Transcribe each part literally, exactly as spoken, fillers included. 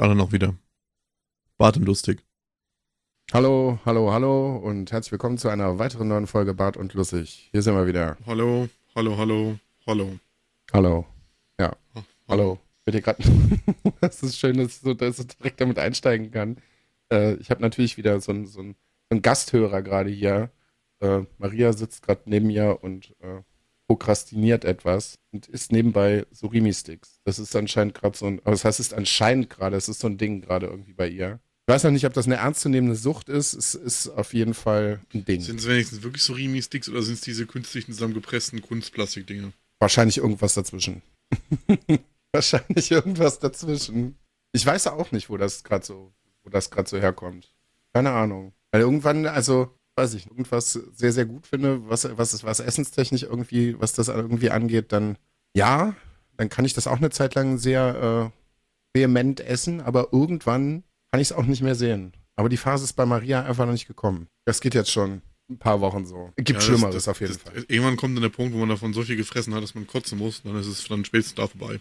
anderen auch wieder. Bart und lustig. Hallo, hallo, hallo und herzlich willkommen zu einer weiteren neuen Folge Bart und Lustig. Hier sind wir wieder. Hallo, hallo, hallo, hallo. Hallo. Ja, Oh, hallo. Bitte gerade. Es ist schön, dass ich so, dass ich direkt damit einsteigen kann. Äh, ich habe natürlich wieder so einen so einen- so einen Gasthörer gerade hier. Äh, Maria sitzt gerade neben mir und äh, prokrastiniert etwas und isst nebenbei Surimi-Sticks. Das ist anscheinend gerade so ein, also das heißt, es ist anscheinend gerade, es ist so ein Ding gerade irgendwie bei ihr. Ich weiß noch nicht, ob das eine ernstzunehmende Sucht ist. Es ist auf jeden Fall ein Ding. Sind es wenigstens wirklich so Rimi-Sticks oder sind es diese künstlichen zusammengepressten Kunstplastikdinger? Wahrscheinlich irgendwas dazwischen. Wahrscheinlich irgendwas dazwischen. Ich weiß auch nicht, wo das gerade so, wo das gerade so herkommt. Keine Ahnung. Weil irgendwann, also, weiß ich, irgendwas sehr, sehr gut finde, was, was, was essenstechnisch irgendwie, was das irgendwie angeht, dann ja, dann kann ich das auch eine Zeit lang sehr äh, vehement essen, aber irgendwann kann ich es auch nicht mehr sehen. Aber die Phase ist bei Maria einfach noch nicht gekommen. Das geht jetzt schon ein paar Wochen so. Gibt Ja, das- Schlimmeres das- auf jeden das, Fall. Irgendwann kommt dann der Punkt, wo man davon so viel gefressen hat, dass man kotzen muss. Dann ist es dann spätestens da vorbei.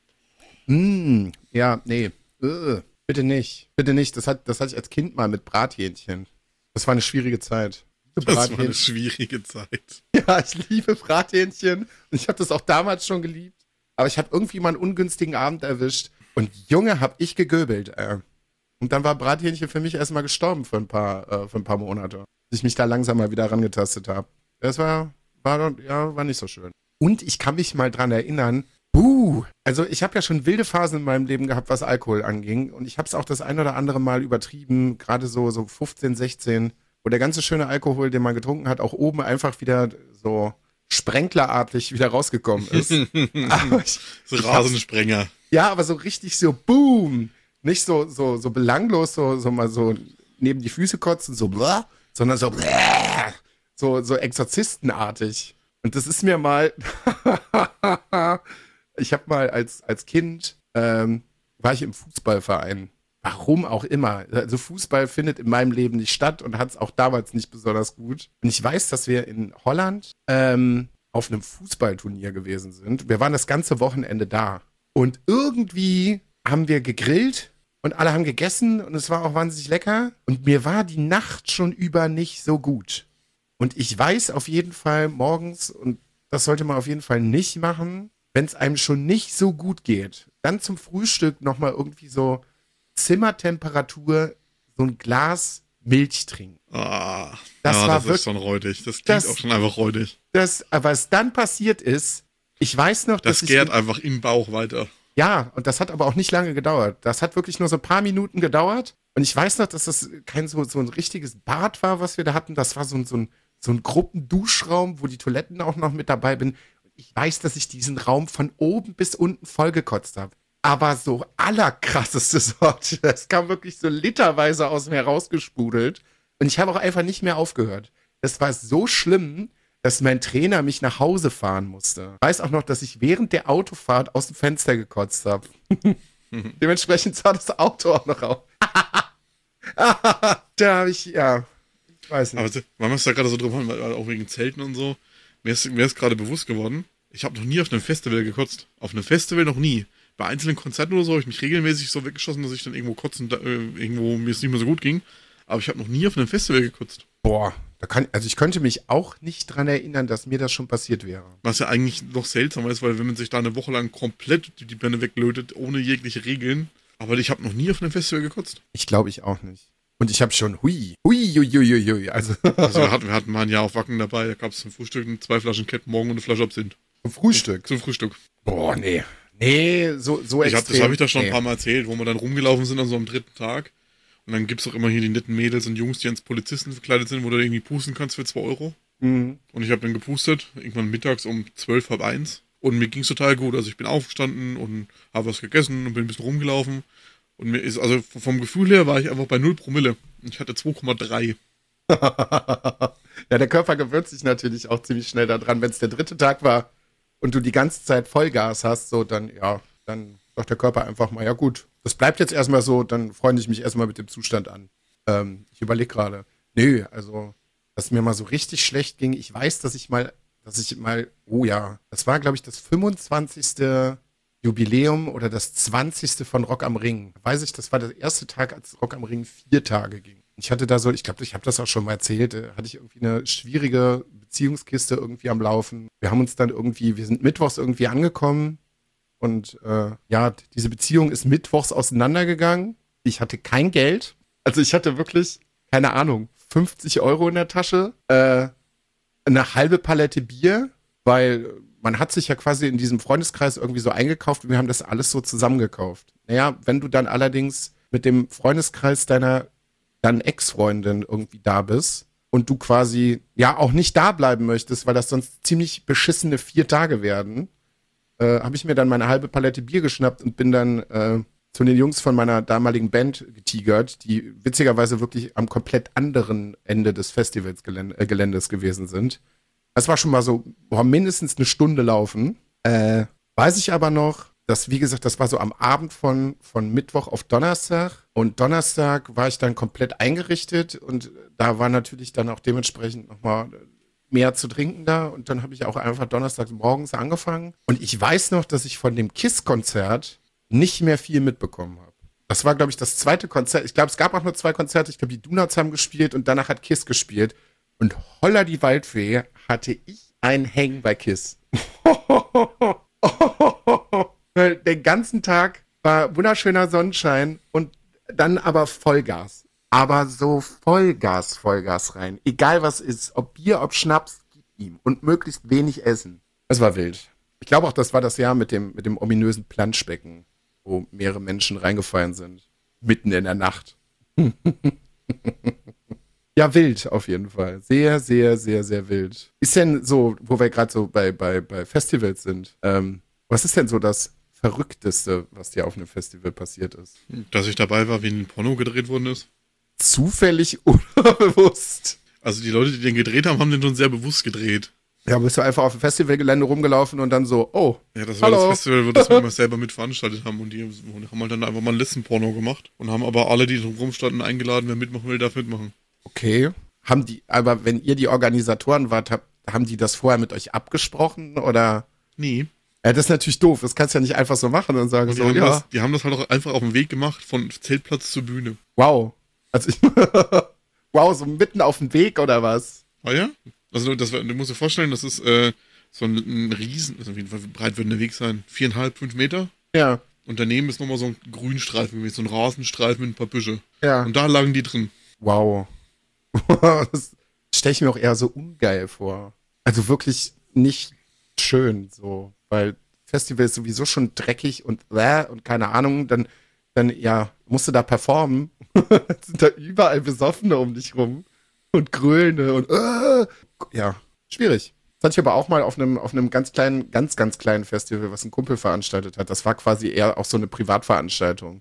Mm, ja, nee. Ugh, bitte nicht. Bitte nicht. Das, hat, das hatte ich als Kind mal mit Brathähnchen. Das war eine schwierige Zeit. Das war eine Brathähnchen. schwierige Zeit. Ja, ich liebe Brathähnchen. Und ich habe das auch damals schon geliebt. Aber ich habe irgendwie mal einen ungünstigen Abend erwischt. Und Junge, hab ich gegöbelt. Äh. Und dann war Brathähnchen für mich erstmal gestorben für ein paar, äh, für ein paar Monate. Bis ich mich da langsam mal wieder rangetastet habe. Das war, war, ja, war nicht so schön. Und ich kann mich mal dran erinnern, buh, also ich habe ja schon wilde Phasen in meinem Leben gehabt, was Alkohol anging. Und ich habe es auch das ein oder andere Mal übertrieben, gerade so, so fünfzehn, sechzehn, wo der ganze schöne Alkohol, den man getrunken hat, auch oben einfach wieder so sprenklerartig wieder rausgekommen ist. Aber ich, So ich Rasensprenger. ja, aber so richtig so boom. Nicht so, so, so belanglos, so, so mal so neben die Füße kotzen, so blah, sondern so blah, so, so exorzistenartig. Und das ist mir mal, ich habe mal als, als Kind, ähm, war ich im Fußballverein. Warum auch immer. Also Fußball findet in meinem Leben nicht statt und hat es auch damals nicht besonders gut. Und ich weiß, dass wir in Holland ähm, auf einem Fußballturnier gewesen sind. Wir waren das ganze Wochenende da. Und irgendwie haben wir gegrillt und alle haben gegessen und es war auch wahnsinnig lecker. Und mir war die Nacht schon über nicht so gut. Und ich weiß auf jeden Fall morgens, und das sollte man auf jeden Fall nicht machen, wenn es einem schon nicht so gut geht, dann zum Frühstück nochmal irgendwie so Zimmertemperatur so ein Glas Milch trinken. Ah, Das ja, war das wirklich- ist schon räudig. Das klingt das- auch schon einfach räudig. Das, was dann passiert ist, ich weiß noch, Das dass gärt ich... einfach im Bauch weiter. Ja, und das hat aber auch nicht lange gedauert. Das hat wirklich nur so ein paar Minuten gedauert. Und ich weiß noch, dass das kein so, so ein richtiges Bad war, was wir da hatten. Das war so ein, so ein, so ein Gruppenduschraum, wo die Toiletten auch noch mit dabei bin. Ich weiß, dass ich diesen Raum von oben bis unten vollgekotzt habe. Aber so allerkrasseste Sorte. Das kam wirklich so literweise aus mir rausgespudelt. Und ich habe auch einfach nicht mehr aufgehört. Das war so schlimm, dass mein Trainer mich nach Hause fahren musste. Ich weiß auch noch, dass ich während der Autofahrt aus dem Fenster gekotzt habe. Dementsprechend sah das Auto auch noch auf. Da habe ich, ja, ich weiß nicht. Aber so- man muss da gerade so drüber, weil auch wegen Zelten und so. Mir ist, mir ist gerade bewusst geworden, ich habe noch nie auf einem Festival gekotzt. Auf einem Festival noch nie. Bei einzelnen Konzerten oder so habe ich mich regelmäßig so weggeschossen, dass ich dann irgendwo kotzen, äh, irgendwo mir es nicht mehr so gut ging. Aber ich habe noch nie auf einem Festival gekotzt. Boah, da kann, also ich könnte mich auch nicht dran erinnern, dass mir das schon passiert wäre. Was ja eigentlich noch seltsamer ist, weil wenn man sich da eine Woche lang komplett die, die Birne weglötet, ohne jegliche Regeln. Aber ich habe noch nie auf einem Festival gekotzt. Ich glaube ich auch nicht. Und ich habe schon, hui, hui, hui, hui, hui, hui. Also Also wir hatten, wir hatten mal ein Jahr auf Wacken dabei, da gab es zum Frühstück zwei Flaschen Cat Morgen und eine Flasche Absinth. zum Frühstück. Zum Frühstück. Boah, nee. Nee, so, so Ich hab, extrem. das habe ich da schon nee. ein paar Mal erzählt, wo wir dann rumgelaufen sind an so einem dritten Tag. Und dann gibt's auch immer hier die netten Mädels und Jungs, die als Polizisten verkleidet sind, wo du irgendwie pusten kannst für zwei Euro. Mhm. Und ich habe dann gepustet, irgendwann mittags um zwölf, halb eins. Und mir ging's total gut. Also ich bin aufgestanden und habe was gegessen und bin ein bisschen rumgelaufen. Und mir ist, also vom Gefühl her war ich einfach bei null Promille. Ich hatte zwei Komma drei. Ja, der Körper gewöhnt sich natürlich auch ziemlich schnell daran. Wenn es der dritte Tag war und du die ganze Zeit Vollgas hast, so dann, ja, dann sagt der Körper einfach mal, ja gut, das bleibt jetzt erstmal so, dann freue ich mich erstmal mit dem Zustand an. Ähm, ich überlege gerade, nö, also, dass mir mal so richtig schlecht ging. Ich weiß, dass ich mal, dass ich mal, oh ja, das war, glaube ich, das fünfundzwanzigste Jubiläum oder das zwanzigste von Rock am Ring. Weiß ich, das war der erste Tag, als Rock am Ring vier Tage ging. Ich hatte da so, ich glaube, ich habe das auch schon mal erzählt, äh, hatte ich irgendwie eine schwierige Beziehungskiste irgendwie am Laufen. Wir haben uns dann irgendwie, wir sind mittwochs irgendwie angekommen und äh, ja, diese Beziehung ist mittwochs auseinandergegangen. Ich hatte kein Geld. Also ich hatte wirklich, keine Ahnung, fünfzig Euro in der Tasche, äh, eine halbe Palette Bier, weil man hat sich ja quasi in diesem Freundeskreis irgendwie so eingekauft und wir haben das alles so zusammengekauft. Naja, wenn du dann allerdings mit dem Freundeskreis deiner dann Ex-Freundin irgendwie da bist und du quasi ja auch nicht da bleiben möchtest, weil das sonst ziemlich beschissene vier Tage werden, äh, habe ich mir dann meine halbe Palette Bier geschnappt und bin dann äh, zu den Jungs von meiner damaligen Band getigert, die witzigerweise wirklich am komplett anderen Ende des Festivalsgeländes äh, Geländes gewesen sind. Das war schon mal so, boah, mindestens eine Stunde laufen. Äh, weiß ich aber noch, dass, wie gesagt, das war so am Abend von, von Mittwoch auf Donnerstag. Und Donnerstag war ich dann komplett eingerichtet und da war natürlich dann auch dementsprechend nochmal mehr zu trinken da. Und dann habe ich auch einfach donnerstags morgens angefangen. Und ich weiß noch, dass ich von dem KISS-Konzert nicht mehr viel mitbekommen habe. Das war, glaube ich, das zweite Konzert. Ich glaube, es gab auch nur zwei Konzerte. Ich glaube, die Donuts haben gespielt und danach hat KISS gespielt. Und holla die Waldfee, hatte ich einen Hang bei KISS. Den ganzen Tag war wunderschöner Sonnenschein und dann aber Vollgas. Aber so Vollgas, Vollgas rein. Egal was ist, ob Bier, ob Schnaps, gib ihm. Und möglichst wenig essen. Es war wild. Ich glaube auch, das war das Jahr mit dem, mit dem ominösen Planschbecken, wo mehrere Menschen reingefallen sind. Mitten in der Nacht. Ja, wild auf jeden Fall. Sehr, sehr, sehr, sehr wild. Ist denn so, wo wir gerade so bei, bei, bei Festivals sind, ähm, was ist denn so das Verrückteste, was dir auf einem Festival passiert ist? Dass ich dabei war, wie ein Porno gedreht worden ist. Zufällig oder bewusst? Also die Leute, die den gedreht haben, haben den schon sehr bewusst gedreht. Ja, bist du einfach auf dem Festivalgelände rumgelaufen und dann so, oh, ja, das war hallo. Das Festival, wo das wir selber mit veranstaltet haben und die haben halt dann einfach mal ein Listenporno gemacht und haben aber alle, die drum standen, eingeladen, wer mitmachen will, darf mitmachen. Okay. Haben die, aber wenn ihr die Organisatoren wart, hab, haben die das vorher mit euch abgesprochen oder? Nie. Ja, das ist natürlich doof. Das kannst du ja nicht einfach so machen und sagen und die so, haben ja. Das, die haben das halt auch einfach auf dem Weg gemacht, von Zeltplatz zur Bühne. Wow. Also ich, wow, so mitten auf dem Weg oder was? Ah ja? Also das, du musst dir vorstellen, das ist äh, so ein, ein Riesen, also auf jeden Fall, wie breit wird der Weg sein? Viereinhalb, fünf Meter? Ja. Und daneben ist nochmal so ein Grünstreifen gewesen, so ein Rasenstreifen mit ein paar Büsche. Ja. Und da lagen die drin. Wow. Das stelle ich mir auch eher so ungeil vor. Also wirklich nicht schön so, weil Festival ist sowieso schon dreckig und äh, und keine Ahnung, dann, dann ja, musst du da performen. Sind da überall Besoffene um dich rum und Grölende und äh, ja, schwierig. Das hatte ich aber auch mal auf einem, auf einem ganz kleinen, ganz, ganz kleinen Festival, was ein Kumpel veranstaltet hat. Das war quasi eher auch so eine Privatveranstaltung.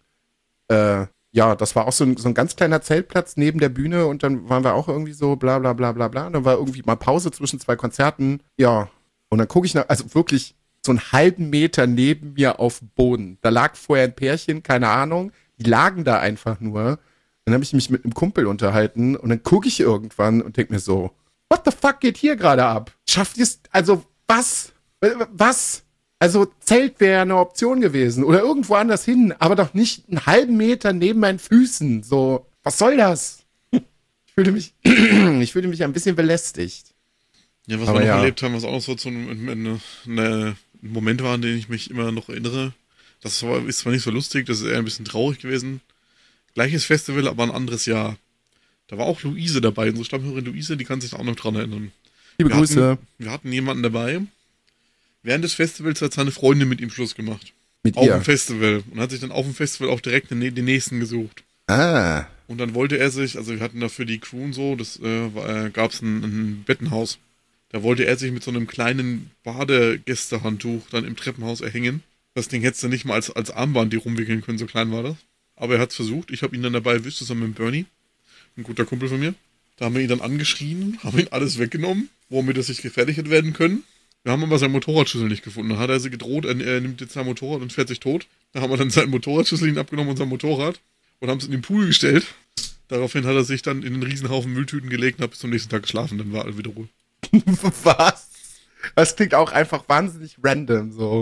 Äh, Ja, das war auch so ein, so ein ganz kleiner Zeltplatz neben der Bühne und dann waren wir auch irgendwie so bla bla bla bla bla. Und dann war irgendwie mal Pause zwischen zwei Konzerten. Ja, und dann gucke ich nach, also wirklich so einen halben Meter neben mir auf dem Boden. Da lag vorher ein Pärchen, keine Ahnung, die lagen da einfach nur. Dann habe ich mich mit einem Kumpel unterhalten und dann gucke ich irgendwann und denke mir so, what the fuck geht hier gerade ab? Schafft ihr es, also was? Was? Also Zelt wäre eine Option gewesen oder irgendwo anders hin, aber doch nicht einen halben Meter neben meinen Füßen. So, was soll das? Ich fühlte mich, ich fühlte mich ein bisschen belästigt. Ja, was aber wir noch ja. erlebt haben, was auch noch so zu einem eine, eine, ein Moment war, an den ich mich immer noch erinnere. Das war, ist zwar nicht so lustig, das ist eher ein bisschen traurig gewesen. Gleiches Festival, aber ein anderes Jahr. Da war auch Luise dabei, unsere Stammhörerin Luise, die kann sich da auch noch dran erinnern. Liebe wir Grüße. Hatten, wir hatten jemanden dabei. Während des Festivals hat seine Freundin mit ihm Schluss gemacht. Mit auf ihr? dem Festival. Und hat sich dann auf dem Festival auch direkt den, den nächsten gesucht. Ah. Und dann wollte er sich, also wir hatten da für die Crew und so, das äh, gab es ein, ein Bettenhaus. Da wollte er sich mit so einem kleinen Badegästehandtuch dann im Treppenhaus erhängen. Das Ding hättest du nicht mal als, als Armband die rumwickeln können, so klein war das. Aber er hat es versucht. Ich habe ihn dann dabei erwischt, zusammen mit Bernie. Ein guter Kumpel von mir. Da haben wir ihn dann angeschrien, haben ihn alles weggenommen, womit er sich gefährlich hätte werden können. Wir haben aber seinen Motorradschlüssel nicht gefunden. Dann hat er sie gedroht, er, er nimmt jetzt sein Motorrad und fährt sich tot. Da haben wir dann seinen Motorradschlüssel ihn abgenommen und sein Motorrad und haben es in den Pool gestellt. Daraufhin hat er sich dann in den Riesenhaufen Mülltüten gelegt und hat bis zum nächsten Tag geschlafen. Dann war er wieder Ruhe. Was? Das klingt auch einfach wahnsinnig random so.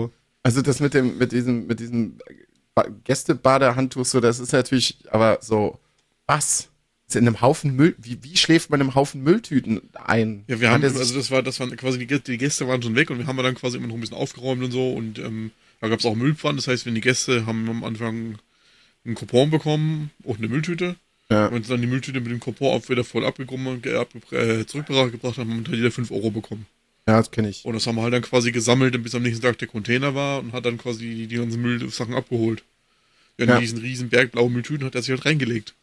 Also das mit dem, mit diesem, mit diesem Gästebadehandtuch, so, das ist natürlich, aber so, was? Ist in einem Haufen Müll, wie, wie schläft man in einem Haufen Mülltüten ein? Ja, wir haben, also das war, das waren quasi die Gäste, die Gäste waren schon weg und wir haben dann quasi immer noch ein bisschen aufgeräumt und so und ähm, da gab es auch Müllpfannen, das heißt, wenn die Gäste haben am Anfang einen Coupon bekommen und eine Mülltüte. Ja. Und dann die Mülltüte mit dem Coupon auch wieder voll abgekommen, äh, zurückgebracht haben und dann jeder fünf Euro bekommen. Ja, das kenne ich. Und das haben wir halt dann quasi gesammelt, bis am nächsten Tag der Container war und hat dann quasi die, die ganzen Müllsachen abgeholt. Ja, ja. In diesen riesen Berg blaue Mülltüten hat er sich halt reingelegt.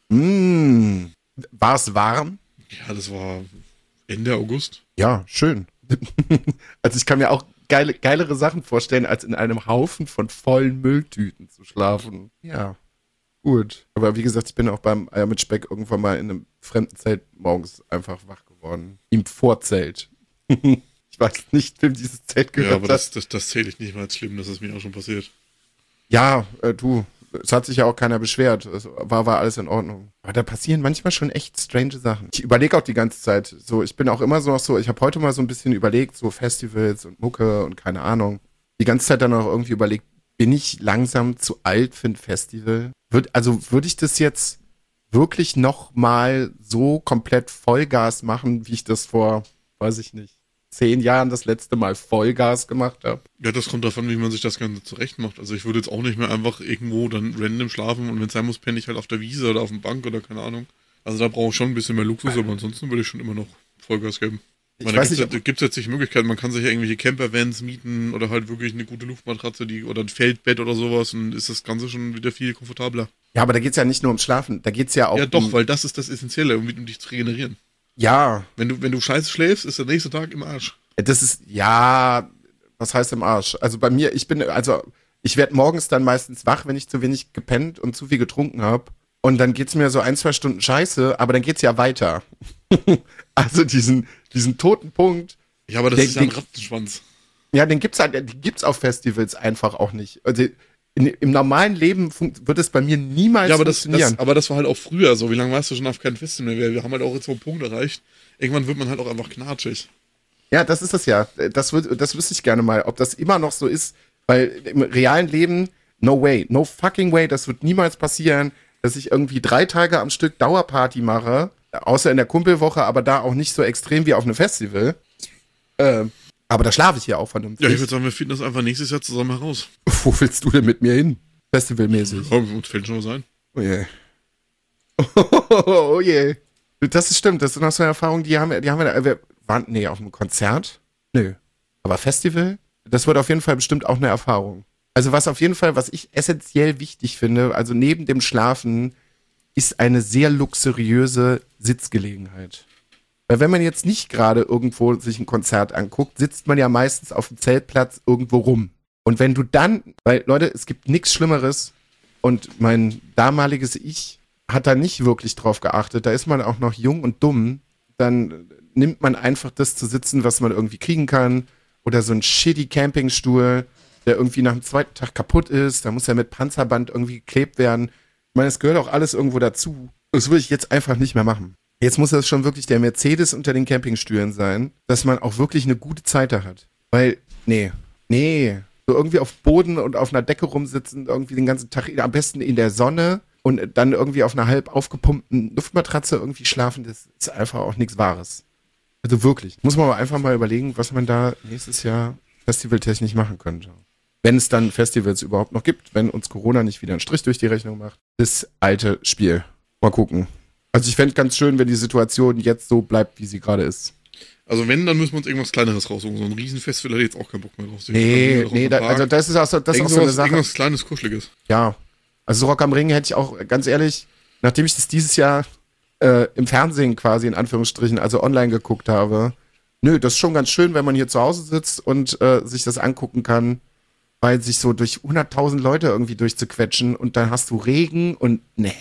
Mm. War es warm? Ja, das war Ende August. Ja, schön. Also ich kann mir auch geile, geilere Sachen vorstellen, als in einem Haufen von vollen Mülltüten zu schlafen. Ja, gut. Aber wie gesagt, ich bin auch beim Eier mit Speck irgendwann mal in einem fremden Zelt morgens einfach wach geworden. Im Vorzelt. Ich weiß nicht, wem dieses Zelt gehört. Ja, aber das, das, das zähle ich nicht mal als schlimm, das ist mir auch schon passiert. Ja, äh, du, es hat sich ja auch keiner beschwert. Es war, war alles in Ordnung. Aber da passieren manchmal schon echt strange Sachen. Ich überlege auch die ganze Zeit. So, ich bin auch immer so noch so, ich habe heute mal so ein bisschen überlegt, so Festivals und Mucke und keine Ahnung. Die ganze Zeit dann auch irgendwie überlegt, bin ich langsam zu alt für ein Festival? Würd, also würde ich das jetzt wirklich noch mal so komplett Vollgas machen, wie ich das vor, weiß ich nicht, zehn Jahren das letzte Mal Vollgas gemacht habe? Ja, das kommt davon, wie man sich das Ganze zurecht macht. Also ich würde jetzt auch nicht mehr einfach irgendwo dann random schlafen und wenn es sein muss, penne ich halt auf der Wiese oder auf dem Bank oder keine Ahnung. Also da brauche ich schon ein bisschen mehr Luxus, aber ansonsten würde ich schon immer noch Vollgas geben. Ich meine, da gibt es jetzt nicht Möglichkeiten, man kann sich ja irgendwelche Campervans mieten oder halt wirklich eine gute Luftmatratze die, oder ein Feldbett oder sowas und ist das Ganze schon wieder viel komfortabler. Ja, aber da geht es ja nicht nur ums Schlafen, da geht es ja auch Ja doch, um, weil das ist das Essentielle, um, um dich zu regenerieren. Ja. Wenn du, wenn du scheiße schläfst, ist der nächste Tag im Arsch. Das ist, ja, was heißt im Arsch? Also bei mir, ich bin, also ich werde morgens dann meistens wach, wenn ich zu wenig gepennt und zu viel getrunken habe. Und dann geht's mir so ein, zwei Stunden scheiße, aber dann geht's ja weiter. Also diesen, diesen toten Punkt. Ja, aber das der, ist ja ein Rattenschwanz. Ja, den gibt's halt, den gibt's auf Festivals einfach auch nicht. Also in, im normalen Leben funkt, wird es bei mir niemals ja, aber das, funktionieren. Das, aber das war halt auch früher so. Wie lange warst du schon auf keinem Festival mehr? Wir haben halt auch jetzt so einen Punkt erreicht. Irgendwann wird man halt auch einfach knatschig. Ja, das ist es ja. Das, wird, das wüsste ich gerne mal, ob das immer noch so ist. Weil im realen Leben, no way, no fucking way, das wird niemals passieren, dass ich irgendwie drei Tage am Stück Dauerparty mache, außer in der Kumpelwoche, aber da auch nicht so extrem wie auf einem Festival. Äh, aber da schlafe ich ja auch vernünftig. Ja, ich würde sagen, wir finden das einfach nächstes Jahr zusammen heraus. Wo willst du denn mit mir hin? Festivalmäßig. Ja, uns fällt schon was ein. Oh je. Oh je. Das ist stimmt, das sind auch so Erfahrungen, die haben, die haben wir, wir waren, nee, auf einem Konzert? Nö. Aber Festival? Das wird auf jeden Fall bestimmt auch eine Erfahrung. Also was auf jeden Fall, was ich essentiell wichtig finde, also neben dem Schlafen, ist eine sehr luxuriöse Sitzgelegenheit. Weil wenn man jetzt nicht gerade irgendwo sich ein Konzert anguckt, sitzt man ja meistens auf dem Zeltplatz irgendwo rum. Und wenn du dann, weil Leute, es gibt nichts Schlimmeres und mein damaliges Ich hat da nicht wirklich drauf geachtet, da ist man auch noch jung und dumm, dann nimmt man einfach das zu sitzen, was man irgendwie kriegen kann oder so ein shitty Campingstuhl, der irgendwie nach dem zweiten Tag kaputt ist, da muss ja mit Panzerband irgendwie geklebt werden. Ich meine, es gehört auch alles irgendwo dazu. Das würde ich jetzt einfach nicht mehr machen. Jetzt muss das schon wirklich der Mercedes unter den Campingstühlen sein, dass man auch wirklich eine gute Zeit da hat. Weil, nee, nee, so irgendwie auf Boden und auf einer Decke rumsitzen, irgendwie den ganzen Tag, am besten in der Sonne und dann irgendwie auf einer halb aufgepumpten Luftmatratze irgendwie schlafen, das ist einfach auch nichts Wahres. Also wirklich. Muss man aber einfach mal überlegen, was man da nächstes Jahr festivaltechnisch machen könnte. Wenn es dann Festivals überhaupt noch gibt, wenn uns Corona nicht wieder einen Strich durch die Rechnung macht. Das alte Spiel. Mal gucken. Also ich fände es ganz schön, wenn die Situation jetzt so bleibt, wie sie gerade ist. Also wenn, dann müssen wir uns irgendwas Kleineres raussuchen. So ein Riesenfestival hätte ich jetzt auch keinen Bock mehr drauf. Nee, nee, da, also das ist auch so, das ist auch so eine Sache. Irgendwas Kleines, Kuscheliges. Ja. Also Rock am Ring hätte ich auch, ganz ehrlich, nachdem ich das dieses Jahr äh, im Fernsehen quasi in Anführungsstrichen, also online geguckt habe, nö, das ist schon ganz schön, wenn man hier zu Hause sitzt und äh, sich das angucken kann, weil sich so durch hunderttausend Leute irgendwie durchzuquetschen und dann hast du Regen und nee,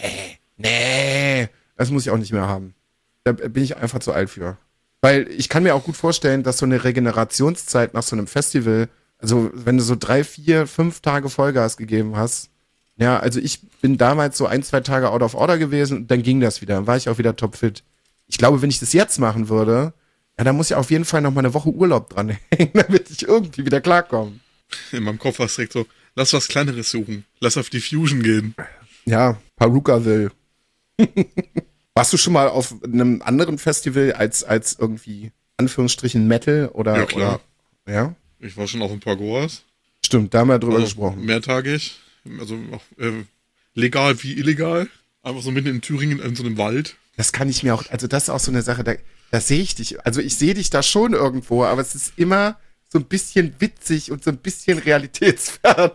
nee, das muss ich auch nicht mehr haben. Da bin ich einfach zu alt für. Weil ich kann mir auch gut vorstellen, dass so eine Regenerationszeit nach so einem Festival, also wenn du so drei, vier, fünf Tage Vollgas gegeben hast, ja, also ich bin damals so ein, zwei Tage out of order gewesen und dann ging das wieder, dann war ich auch wieder topfit. Ich glaube, wenn ich das jetzt machen würde, ja, dann muss ich auf jeden Fall noch mal eine Woche Urlaub dran hängen, damit ich irgendwie wieder klarkomme. In meinem Kopf war es direkt so, lass was Kleineres suchen. Lass auf die Fusion gehen. Ja, Perukaville. Warst du schon mal auf einem anderen Festival als, als irgendwie, Anführungsstrichen, Metal oder? Ja, klar. Oder, ja? Ich war schon auch in Pagoas. Stimmt, da haben wir drüber Also gesprochen. mehrtagig. Also auch äh, legal wie illegal. Einfach so mitten in Thüringen in so einem Wald. Das kann ich mir auch, also das ist auch so eine Sache, da, da sehe ich dich, also ich sehe dich da schon irgendwo, aber es ist immer so ein bisschen witzig und so ein bisschen realitätsfern.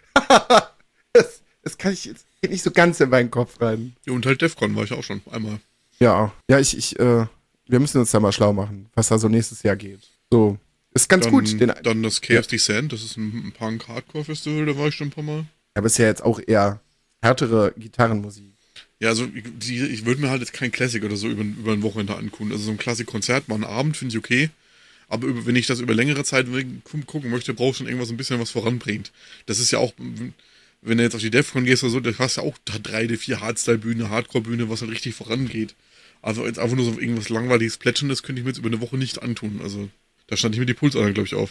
das, das kann ich, das geht nicht so ganz in meinen Kopf rein. Ja, und halt Defcon war ich auch schon einmal. Ja, ja, ich, ich, äh, wir müssen uns da mal schlau machen, was da so nächstes Jahr geht. So, ist ganz Dann, gut. Den, dann das K F D-Sand, das ist ein, ein Punk-Hardcore-Festival, da war ich schon ein paar Mal. aber ist ja jetzt auch eher härtere Gitarrenmusik. Ja, also die, ich würde mir halt jetzt kein Classic oder so über, über ein Wochenende angucken. Also so ein Classic-Konzert mal einen Abend finde ich okay. Aber über, wenn ich das über längere Zeit gucken möchte, brauche ich schon irgendwas ein bisschen was voranbringt. Das ist ja auch, wenn du jetzt auf die Defcon gehst oder so, da hast du ja auch drei, vier Hardstyle-Bühne, Hardcore-Bühne, was halt richtig vorangeht. Also jetzt einfach nur so irgendwas langweiliges Plätscherndes könnte ich mir jetzt über eine Woche nicht antun. Also da stand ich mit die Pulsadern, glaube ich, auf.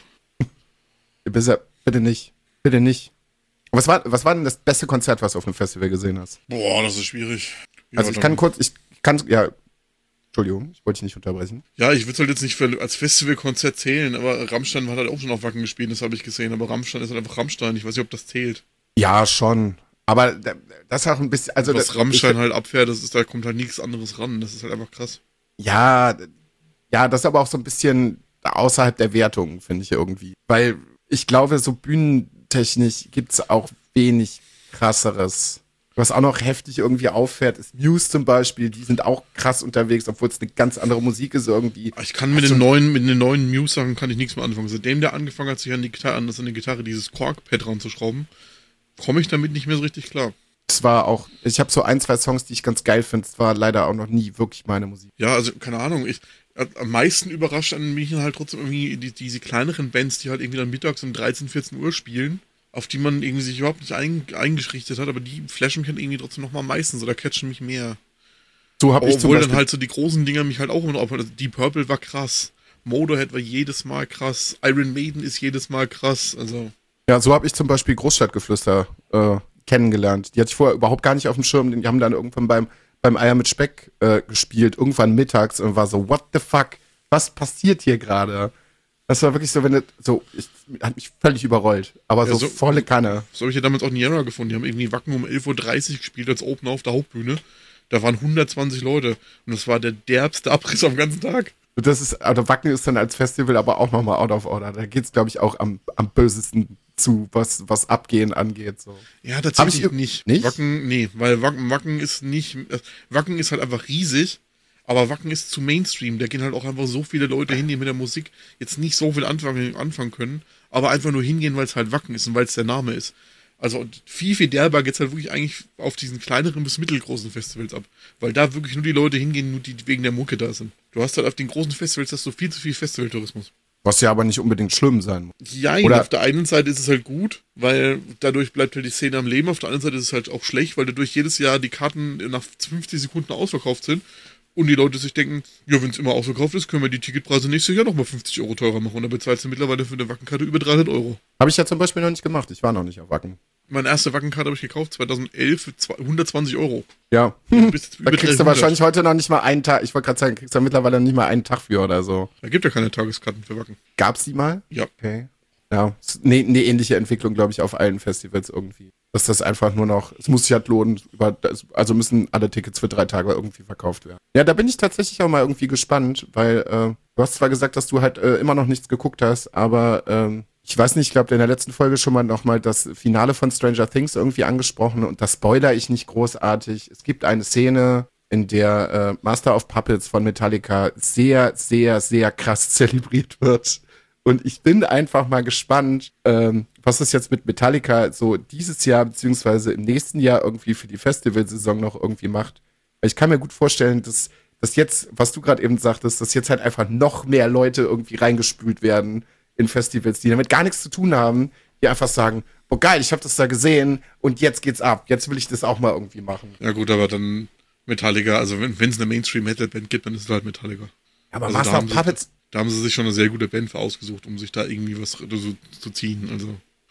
Bitte, bitte nicht. Bitte nicht. Was war, was war denn das beste Konzert, was du auf einem Festival gesehen hast? Boah, das ist schwierig. Ja, also ich kann kurz, ich kann, ja, Entschuldigung, ich wollte dich nicht unterbrechen. Ja, ich würde es halt jetzt nicht für, als Festivalkonzert zählen, aber Rammstein hat halt auch schon auf Wacken gespielt, das habe ich gesehen, aber Rammstein ist halt einfach Rammstein, ich weiß nicht, ob das zählt. Ja, schon. Aber das ist auch ein bisschen, also. Was das, Rammstein ich, halt abfährt, das ist, da kommt halt nichts anderes ran, das ist halt einfach krass. Ja, ja, das ist aber auch so ein bisschen außerhalb der Wertung, finde ich irgendwie. Weil ich glaube, so bühnentechnisch gibt's auch wenig krasseres. Was auch noch heftig irgendwie auffährt, ist Muse zum Beispiel. Die sind auch krass unterwegs, obwohl es eine ganz andere Musik ist irgendwie. Ich kann mit den neuen, mit den neuen Muse-Sachen kann ich nichts mehr anfangen. Seitdem der angefangen hat, sich an die Gitarre, an, das an die Gitarre dieses Kork-Pad ranzuschrauben, komme ich damit nicht mehr so richtig klar. Es war auch, ich habe so ein, zwei Songs, die ich ganz geil finde. Es war leider auch noch nie wirklich meine Musik. Ja, also keine Ahnung. Ich, am meisten überrascht an mich halt trotzdem irgendwie die, diese kleineren Bands, die halt irgendwie dann mittags um dreizehn, vierzehn Uhr spielen, auf die man irgendwie sich überhaupt nicht ein, eingeschrichtet hat, aber die flashen mich halt irgendwie trotzdem noch mal am meisten, so da catchen mich mehr. So habe ich zum Obwohl Beispiel dann halt so die großen Dinger mich halt auch immer noch, also Deep Purple war krass, Motorhead war jedes Mal krass, Iron Maiden ist jedes Mal krass, also. Ja, so habe ich zum Beispiel Großstadtgeflüster äh, kennengelernt. Die hatte ich vorher überhaupt gar nicht auf dem Schirm. Die haben dann irgendwann beim, beim Eier mit Speck äh, gespielt, irgendwann mittags und war so, what the fuck? Was passiert hier gerade? Das war wirklich so, wenn das, so, ich, hat mich völlig überrollt. Aber Ja, so, so- volle Kanne. So habe ich ja damals auch Niera gefunden, die haben irgendwie Wacken um elf Uhr dreißig gespielt als Opener auf der Hauptbühne. Da waren hundertzwanzig Leute und das war der derbste Abriss am ganzen Tag. Und das ist, also Wacken ist dann als Festival aber auch nochmal out of order. Da geht's, glaube ich, auch am, am bösesten zu, was, was Abgehen angeht. So. Ja, Hab tatsächlich ich- nicht. nicht? Wacken, nee, weil Wacken, Wacken ist nicht, äh, Wacken ist halt einfach riesig, aber Wacken ist zu Mainstream. Da gehen halt auch einfach so viele Leute hin, die mit der Musik jetzt nicht so viel anfangen, anfangen können, aber einfach nur hingehen, weil es halt Wacken ist und weil es der Name ist. Also und viel, viel derber geht's halt wirklich eigentlich auf diesen kleineren bis mittelgroßen Festivals ab. Weil da wirklich nur die Leute hingehen, nur die wegen der Mucke da sind. Du hast halt auf den großen Festivals hast du viel zu viel Festivaltourismus. Was ja aber nicht unbedingt schlimm sein muss. Ja, Oder- auf der einen Seite ist es halt gut, weil dadurch bleibt halt die Szene am Leben. Auf der anderen Seite ist es halt auch schlecht, weil dadurch jedes Jahr die Karten nach fünfzig Sekunden ausverkauft sind und die Leute sich denken, ja, wenn es immer ausverkauft ist, können wir die Ticketpreise nächstes Jahr nochmal fünfzig Euro teurer machen. Und da bezahlst du mittlerweile für eine Wackenkarte über dreihundert Euro. Habe ich ja zum Beispiel noch nicht gemacht. Ich war noch nicht auf Wacken. Meine erste Wackenkarte habe ich gekauft, zweitausendelf, für zwei- hundertzwanzig Euro. Ja. Bis Da kriegst du wahrscheinlich heute noch nicht mal einen Tag, ich wollte gerade sagen, kriegst du mittlerweile nicht mal einen Tag für oder so. Da gibt ja keine Tageskarten für Wacken. Gab's die mal? Ja. Okay. Ja, eine ne ähnliche Entwicklung, glaube ich, auf allen Festivals irgendwie. Dass das einfach nur noch, es muss sich halt lohnen, über das, also müssen alle Tickets für drei Tage irgendwie verkauft werden. Ja, da bin ich tatsächlich auch mal irgendwie gespannt, weil äh, du hast zwar gesagt, dass du halt äh, immer noch nichts geguckt hast, aber ähm, ich weiß nicht, ich glaube, in der letzten Folge schon mal nochmal das Finale von Stranger Things irgendwie angesprochen und das spoiler ich nicht großartig. Es gibt eine Szene, in der äh, Master of Puppets von Metallica sehr, sehr, sehr krass zelebriert wird. Und ich bin einfach mal gespannt, ähm, was das jetzt mit Metallica so dieses Jahr beziehungsweise im nächsten Jahr irgendwie für die Festivalsaison noch irgendwie macht. Weil ich kann mir gut vorstellen, dass, dass jetzt, was du gerade eben sagtest, dass jetzt halt einfach noch mehr Leute irgendwie reingespült werden in Festivals, die damit gar nichts zu tun haben, die einfach sagen, boah geil, ich habe das da gesehen und jetzt geht's ab. Jetzt will ich das auch mal irgendwie machen. Ja gut, aber dann Metallica, also wenn es eine Mainstream-Metal-Band gibt, dann ist es halt Metallica. Aber Also da Master haben of sie- Puppets, Da haben sie sich schon eine sehr gute Band für ausgesucht, um sich da irgendwie was so zu ziehen. Also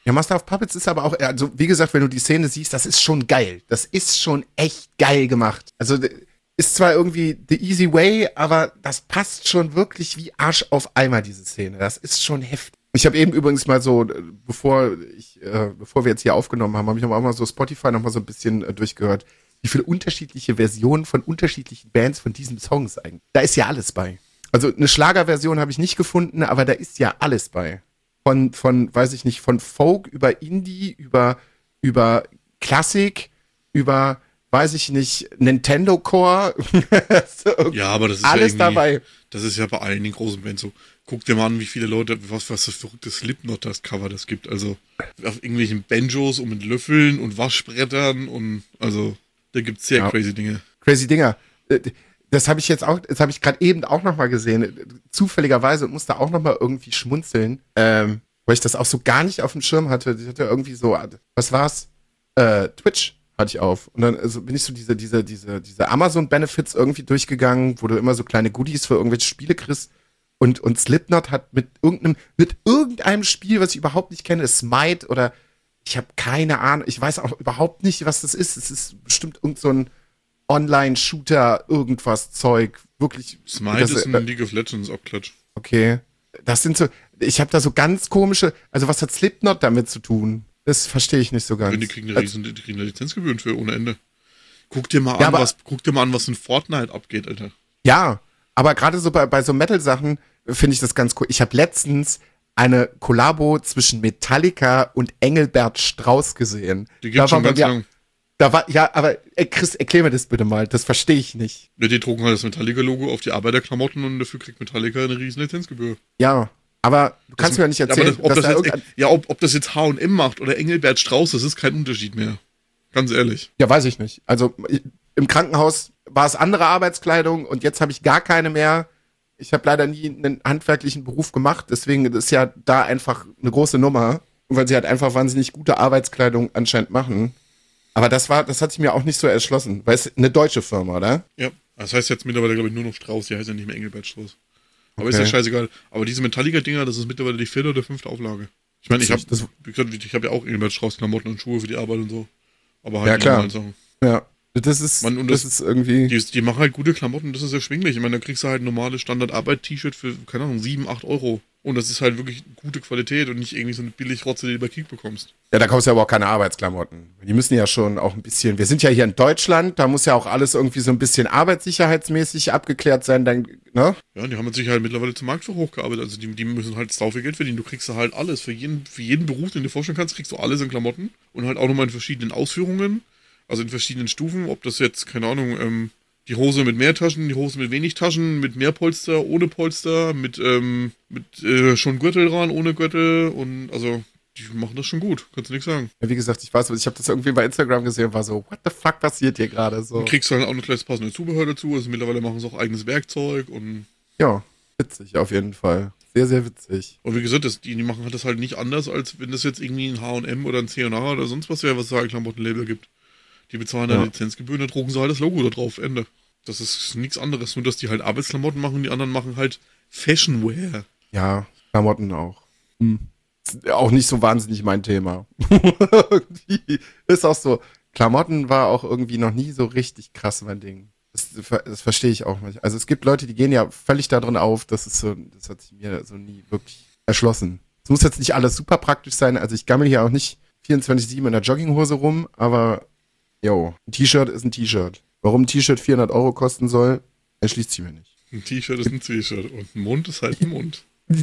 Ja, Master of Puppets ist aber auch, also wie gesagt, wenn du die Szene siehst, das ist schon geil. Das ist schon echt geil gemacht. Also ist zwar irgendwie the easy way, aber das passt schon wirklich wie Arsch auf Eimer, diese Szene. Das ist schon heftig. Ich habe eben übrigens mal so, bevor ich, äh, bevor wir jetzt hier aufgenommen haben, habe ich noch mal so Spotify noch mal so ein bisschen äh, durchgehört, wie viele unterschiedliche Versionen von unterschiedlichen Bands von diesen Songs eigentlich. Da ist ja alles bei. Also eine Schlagerversion habe ich nicht gefunden, aber da ist ja alles bei. Von, von, weiß ich nicht, von Folk über Indie, über, über Klassik, über, weiß ich nicht, Nintendo Core. Ja, aber das ist alles ja dabei. Das ist ja bei allen den großen Bands so. Guck dir mal an, wie viele Leute, was, was das verrückte Slipknot das Cover das gibt. Also auf irgendwelchen Banjos und mit Löffeln und Waschbrettern und also da gibt's sehr ja. crazy Dinge. Crazy Dinger. Das habe ich jetzt auch, das habe ich gerade eben auch noch mal gesehen, zufälligerweise und musste auch noch mal irgendwie schmunzeln, ähm, weil ich das auch so gar nicht auf dem Schirm hatte. Ich hatte irgendwie so, was war's? Äh, Twitch hatte ich auf. Und dann also bin ich so diese, diese, diese, diese Amazon-Benefits irgendwie durchgegangen, wo du immer so kleine Goodies für irgendwelche Spiele kriegst. Und, und Slipknot hat mit irgendeinem, mit irgendeinem Spiel, was ich überhaupt nicht kenne, Smite oder ich habe keine Ahnung, ich weiß auch überhaupt nicht, was das ist. Es ist bestimmt irgend so ein Online-Shooter, irgendwas Zeug. Wirklich. Smite das, ist ein äh, League of Legends Abklatsch. Okay. Das sind so, ich habe da so ganz komische, also was hat Slipknot damit zu tun? Das verstehe ich nicht so ganz. Die kriegen, eine riesen, die kriegen eine Lizenzgebühren für ohne Ende. Guck dir mal ja, an, aber, was, guck dir mal an, was in Fortnite abgeht, Alter. Ja, aber gerade so bei, bei so Metal-Sachen finde ich das ganz cool. Ich habe letztens eine Kollabo zwischen Metallica und Engelbert Strauß gesehen. Die gibt's schon ganz ja, lang. Da war, ja, aber ey, Chris, erklär mir das bitte mal. Das verstehe ich nicht. Ja, die drucken halt das Metallica-Logo auf die Arbeiterklamotten und dafür kriegt Metallica eine riesen Lizenzgebühr. Ja, aber du kannst das, mir ja nicht erzählen, ja, ob dass das da jetzt, ja, ob, ob das jetzt H und M macht oder Engelbert Strauß, das ist kein Unterschied mehr. Ganz ehrlich. Ja, weiß ich nicht. Also ich, im Krankenhaus war es andere Arbeitskleidung und jetzt habe ich gar keine mehr. Ich habe leider nie einen handwerklichen Beruf gemacht, deswegen ist ja da einfach eine große Nummer, weil sie halt einfach wahnsinnig gute Arbeitskleidung anscheinend machen. Aber das war, das hat sich mir auch nicht so erschlossen, weil es eine deutsche Firma, oder? Ja, das heißt jetzt mittlerweile, glaube ich, nur noch Strauß, die heißt ja nicht mehr Engelbert Strauß. Aber okay. Ist ja scheißegal. Aber diese Metallica-Dinger, das ist mittlerweile die vierte oder fünfte Auflage. Ich meine, ich habe ich hab ja auch Engelbert Strauß-Klamotten und Schuhe für die Arbeit und so. Aber halt ja, klar. Sachen. Ja. Das ist, Man, und das, das ist irgendwie. Die, die machen halt gute Klamotten, das ist erschwinglich. Ich meine, da kriegst du halt ein normales Standard-Arbeit-T-Shirt für, keine Ahnung, sieben, acht Euro. Und das ist halt wirklich gute Qualität und nicht irgendwie so eine Billig-Rotze, die du bei Kick bekommst. Ja, da kaufst du aber auch keine Arbeitsklamotten. Die müssen ja schon auch ein bisschen, wir sind ja hier in Deutschland, da muss ja auch alles irgendwie so ein bisschen arbeitssicherheitsmäßig abgeklärt sein, dann, ne? Ja, die haben sich halt mittlerweile zum Markt für hochgearbeitet. Also die, die müssen halt sau viel Geld verdienen. Du kriegst da halt alles. Für jeden, für jeden Beruf, den du dir vorstellen kannst, kriegst du alles in Klamotten. Und halt auch nochmal in verschiedenen Ausführungen. Also in verschiedenen Stufen, ob das jetzt, keine Ahnung, ähm, die Hose mit mehr Taschen, die Hose mit wenig Taschen, mit mehr Polster, ohne Polster, mit, ähm, mit äh, schon Gürtel dran, ohne Gürtel und also die machen das schon gut, kannst du nichts sagen. Ja, wie gesagt, ich weiß, ich habe das irgendwie bei Instagram gesehen und war so, what the fuck passiert hier gerade so? Und kriegst du halt auch noch gleich passende Zubehör dazu, also mittlerweile machen sie auch eigenes Werkzeug und... Ja, witzig auf jeden Fall. Sehr, sehr witzig. Und wie gesagt, das, die, die machen das halt nicht anders, als wenn das jetzt irgendwie ein H und M oder ein C und A oder sonst was wäre, was es da ein Klamottenlabel gibt. Die bezahlen ja. eine Lizenzgebühr, dann drucken sie halt das Logo da drauf, Ende. Das ist nichts anderes, nur dass die halt Arbeitsklamotten machen, die anderen machen halt Fashionwear. Ja, Klamotten auch. Hm. Ist auch nicht so wahnsinnig mein Thema. Irgendwie ist auch so, Klamotten war auch irgendwie noch nie so richtig krass mein Ding. Das, das verstehe ich auch nicht. Also es gibt Leute, die gehen ja völlig da drin auf, das ist so, das hat sich mir so nie wirklich erschlossen. Es muss jetzt nicht alles super praktisch sein, also ich gammel hier auch nicht vierundzwanzig sieben in der Jogginghose rum, aber jo, ein T-Shirt ist ein T-Shirt. Warum ein T-Shirt vierhundert Euro kosten soll, erschließt sich mir nicht. Ein T-Shirt ist ein T-Shirt und ein Mund ist halt ein Mund.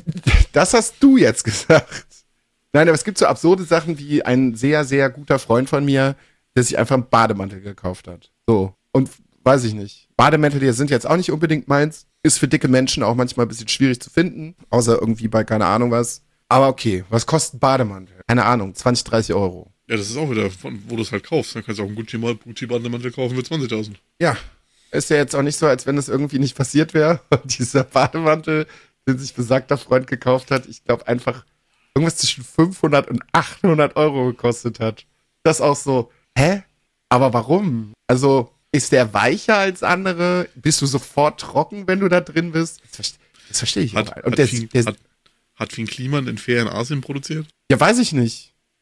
Das hast du jetzt gesagt. Nein, aber es gibt so absurde Sachen wie ein sehr, sehr guter Freund von mir, der sich einfach einen Bademantel gekauft hat. So, und weiß ich nicht. Bademäntel, die sind jetzt auch nicht unbedingt meins. Ist für dicke Menschen auch manchmal ein bisschen schwierig zu finden, außer irgendwie bei keine Ahnung was. Aber okay, was kostet ein Bademantel? Keine Ahnung, zwanzig, dreißig Euro. Ja, das ist auch wieder, von, wo du es halt kaufst. Dann kannst du auch einen Gucci-Bademantel kaufen für zwanzigtausend. Ja, ist ja jetzt auch nicht so, als wenn das irgendwie nicht passiert wäre. Und dieser Bademantel, den sich besagter Freund gekauft hat, ich glaube einfach irgendwas zwischen fünfhundert und achthundert Euro gekostet hat. Das auch so, hä? Aber warum? Also, ist der weicher als andere? Bist du sofort trocken, wenn du da drin bist? Das verstehe, das verstehe ich hat, auch. Und hat, der, Fien, der, hat, hat Fien Kliman in Fair in Asien produziert? Ja, weiß ich nicht.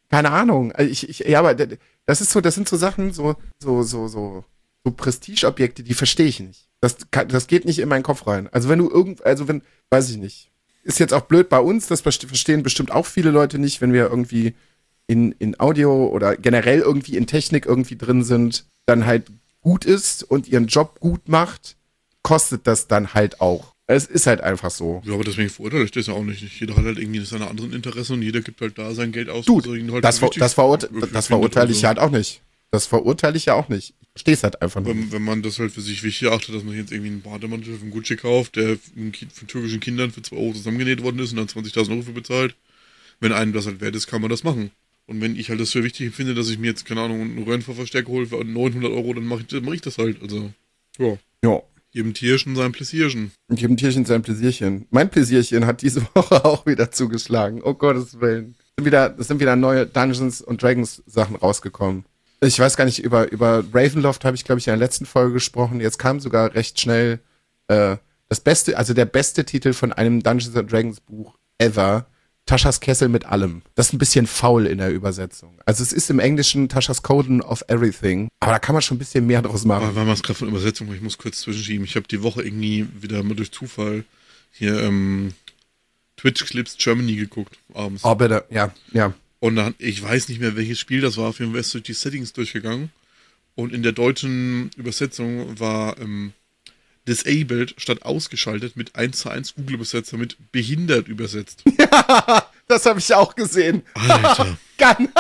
keine Ahnung. Ich, ich, ja, aber das ist so, das sind so Sachen, so, so, so, so, so Prestigeobjekte, die verstehe ich nicht. Das, kann, das geht nicht in meinen Kopf rein. Also wenn du irgend, also wenn, weiß ich nicht. Ist jetzt auch blöd bei uns, das verstehen bestimmt auch viele Leute nicht, wenn wir irgendwie in, in Audio oder generell irgendwie in Technik irgendwie drin sind, dann halt gut ist und ihren Job gut macht, kostet das dann halt auch. Es ist halt einfach so. Ja, aber deswegen verurteile ich das ja auch nicht. Jeder hat halt irgendwie seine anderen Interessen und jeder gibt halt da sein Geld aus. Du, so halt das, ver das, verurte das verurteile ich halt auch nicht. Das verurteile ich ja auch nicht. Ich verstehe es halt einfach nicht. Wenn, wenn man das halt für sich wichtig achtet, dass man jetzt irgendwie einen Bademantel von Gucci kauft, der von türkischen Kindern für zwei Euro zusammengenäht worden ist und dann zwanzigtausend Euro für bezahlt. Wenn einem das halt wert ist, kann man das machen. Und wenn ich halt das für wichtig empfinde, dass ich mir jetzt, keine Ahnung, einen Röhrenverstärker hole für neunhundert Euro, dann mache ich, mach ich das halt. Also, ja. Ja. Jedem Tierchen sein Pläsierchen. Und jedem Tierchen sein Pläsierchen. Mein Pläsierchen hat diese Woche auch wieder zugeschlagen. Oh Gottes Willen. Es sind wieder, es sind wieder neue Dungeons und Dragons Sachen rausgekommen. Ich weiß gar nicht, über, über Ravenloft habe ich, glaube ich, in der letzten Folge gesprochen. Jetzt kam sogar recht schnell äh, das beste, also der beste Titel von einem Dungeons and Dragons Buch ever. Taschas Kessel mit allem. Das ist ein bisschen faul in der Übersetzung. Also es ist im Englischen Taschas Coden of Everything, aber da kann man schon ein bisschen mehr draus machen. Aber weil man es gerade von Übersetzung, ich muss kurz zwischenschieben. Ich habe die Woche irgendwie wieder mal durch Zufall hier ähm, Twitch Clips Germany geguckt abends. Oh bitte, ja, ja. Und dann, ich weiß nicht mehr, welches Spiel das war, auf jeden Fall ist durch die Settings durchgegangen. Und in der deutschen Übersetzung war ähm, disabled statt ausgeschaltet mit eins zu eins Google-Übersetzer mit behindert übersetzt. Ja, das habe ich auch gesehen. Alter. ganz,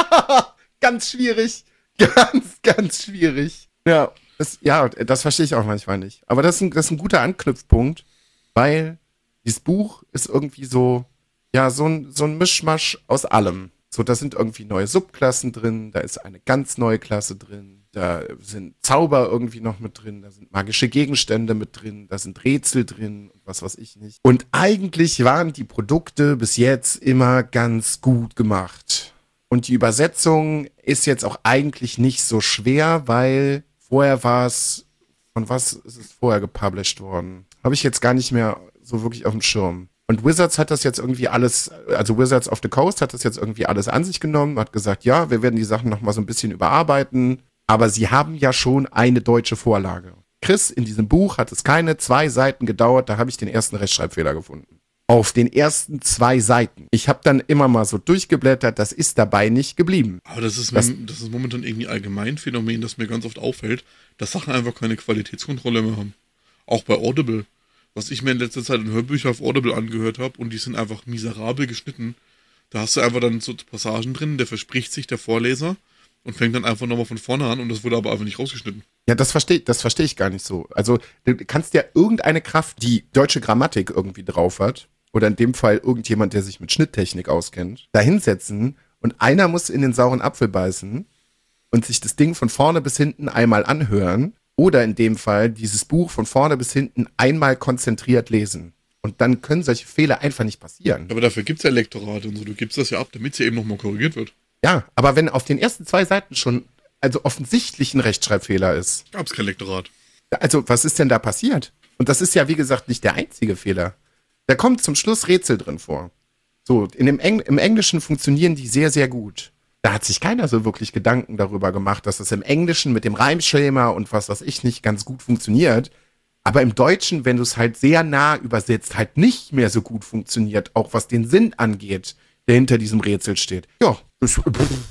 ganz schwierig. Ganz, ganz schwierig. Ja, das, ja, das verstehe ich auch manchmal nicht. Aber das ist ein, das ist ein guter Anknüpfpunkt, weil dieses Buch ist irgendwie so, ja, so ein, so ein Mischmasch aus allem. So, da sind irgendwie neue Subklassen drin, da ist eine ganz neue Klasse drin, da sind Zauber irgendwie noch mit drin, da sind magische Gegenstände mit drin, da sind Rätsel drin und was weiß ich nicht. Und eigentlich waren die Produkte bis jetzt immer ganz gut gemacht. Und die Übersetzung ist jetzt auch eigentlich nicht so schwer, weil vorher war es, von was ist es vorher gepublished worden? Habe ich jetzt gar nicht mehr so wirklich auf dem Schirm. Und Wizards hat das jetzt irgendwie alles, also Wizards of the Coast hat das jetzt irgendwie alles an sich genommen, hat gesagt, ja, wir werden die Sachen nochmal so ein bisschen überarbeiten, aber sie haben ja schon eine deutsche Vorlage. Chris, in diesem Buch hat es keine zwei Seiten gedauert, da habe ich den ersten Rechtschreibfehler gefunden. Auf den ersten zwei Seiten. Ich habe dann immer mal so durchgeblättert, das ist dabei nicht geblieben. Aber das ist, das, das ist momentan irgendwie ein Allgemeinphänomen, das mir ganz oft auffällt, dass Sachen einfach keine Qualitätskontrolle mehr haben. Auch bei Audible. Was ich mir in letzter Zeit in Hörbüchern auf Audible angehört habe und die sind einfach miserabel geschnitten. Da hast du einfach dann so Passagen drin, der verspricht sich der Vorleser und fängt dann einfach nochmal von vorne an und das wurde aber einfach nicht rausgeschnitten. Ja, das verstehe das versteh ich gar nicht so. Also du kannst ja irgendeine Kraft, die deutsche Grammatik irgendwie drauf hat, oder in dem Fall irgendjemand, der sich mit Schnitttechnik auskennt, da hinsetzen und einer muss in den sauren Apfel beißen und sich das Ding von vorne bis hinten einmal anhören. Oder in dem Fall dieses Buch von vorne bis hinten einmal konzentriert lesen. Und dann können solche Fehler einfach nicht passieren. Aber dafür gibt es ja Lektorate und so. Du gibst das ja ab, damit es ja eben nochmal korrigiert wird. Ja, aber wenn auf den ersten zwei Seiten schon also offensichtlich ein Rechtschreibfehler ist. Gab es kein Lektorat. Also was ist denn da passiert? Und das ist ja, wie gesagt, nicht der einzige Fehler. Da kommt zum Schluss Rätsel drin vor. So, in dem Engl- im Englischen funktionieren die sehr, sehr gut. Da hat sich keiner so wirklich Gedanken darüber gemacht, dass das im Englischen mit dem Reimschema und was weiß ich nicht ganz gut funktioniert. Aber im Deutschen, wenn du es halt sehr nah übersetzt, halt nicht mehr so gut funktioniert, auch was den Sinn angeht, der hinter diesem Rätsel steht. Ja, das,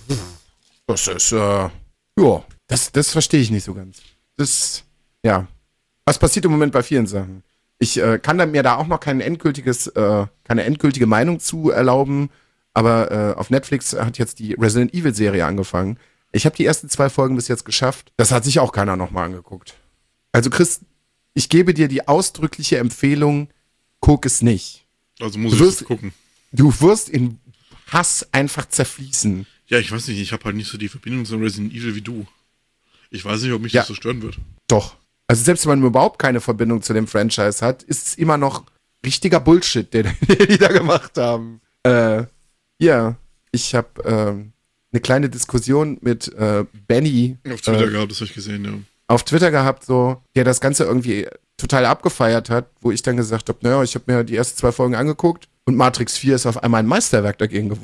das ist, äh, ja, das, das verstehe ich nicht so ganz. Das, ja. Was passiert im Moment bei vielen Sachen? Ich äh, kann da mir da auch noch kein endgültiges, äh, keine endgültige Meinung zu erlauben. Aber äh, auf Netflix hat jetzt die Resident Evil Serie angefangen. Ich habe die ersten zwei Folgen bis jetzt geschafft. Das hat sich auch keiner nochmal angeguckt. Also Chris, ich gebe dir die ausdrückliche Empfehlung, guck es nicht. Also muss du ich wirst, es gucken. Du wirst in Hass einfach zerfließen. Ja, ich weiß nicht, ich habe halt nicht so die Verbindung zu Resident Evil wie du. Ich weiß nicht, ob mich ja, das so stören wird. Doch. Also selbst wenn man überhaupt keine Verbindung zu dem Franchise hat, ist es immer noch richtiger Bullshit, den, den die da gemacht haben. Äh, Ja, ich habe ähm, eine kleine Diskussion mit äh, Benny auf Twitter äh, gehabt, das habe ich gesehen, ja. Auf Twitter gehabt, so, der das Ganze irgendwie total abgefeiert hat, wo ich dann gesagt habe, naja, ich habe mir die ersten zwei Folgen angeguckt und Matrix vier ist auf einmal ein Meisterwerk dagegen geworden.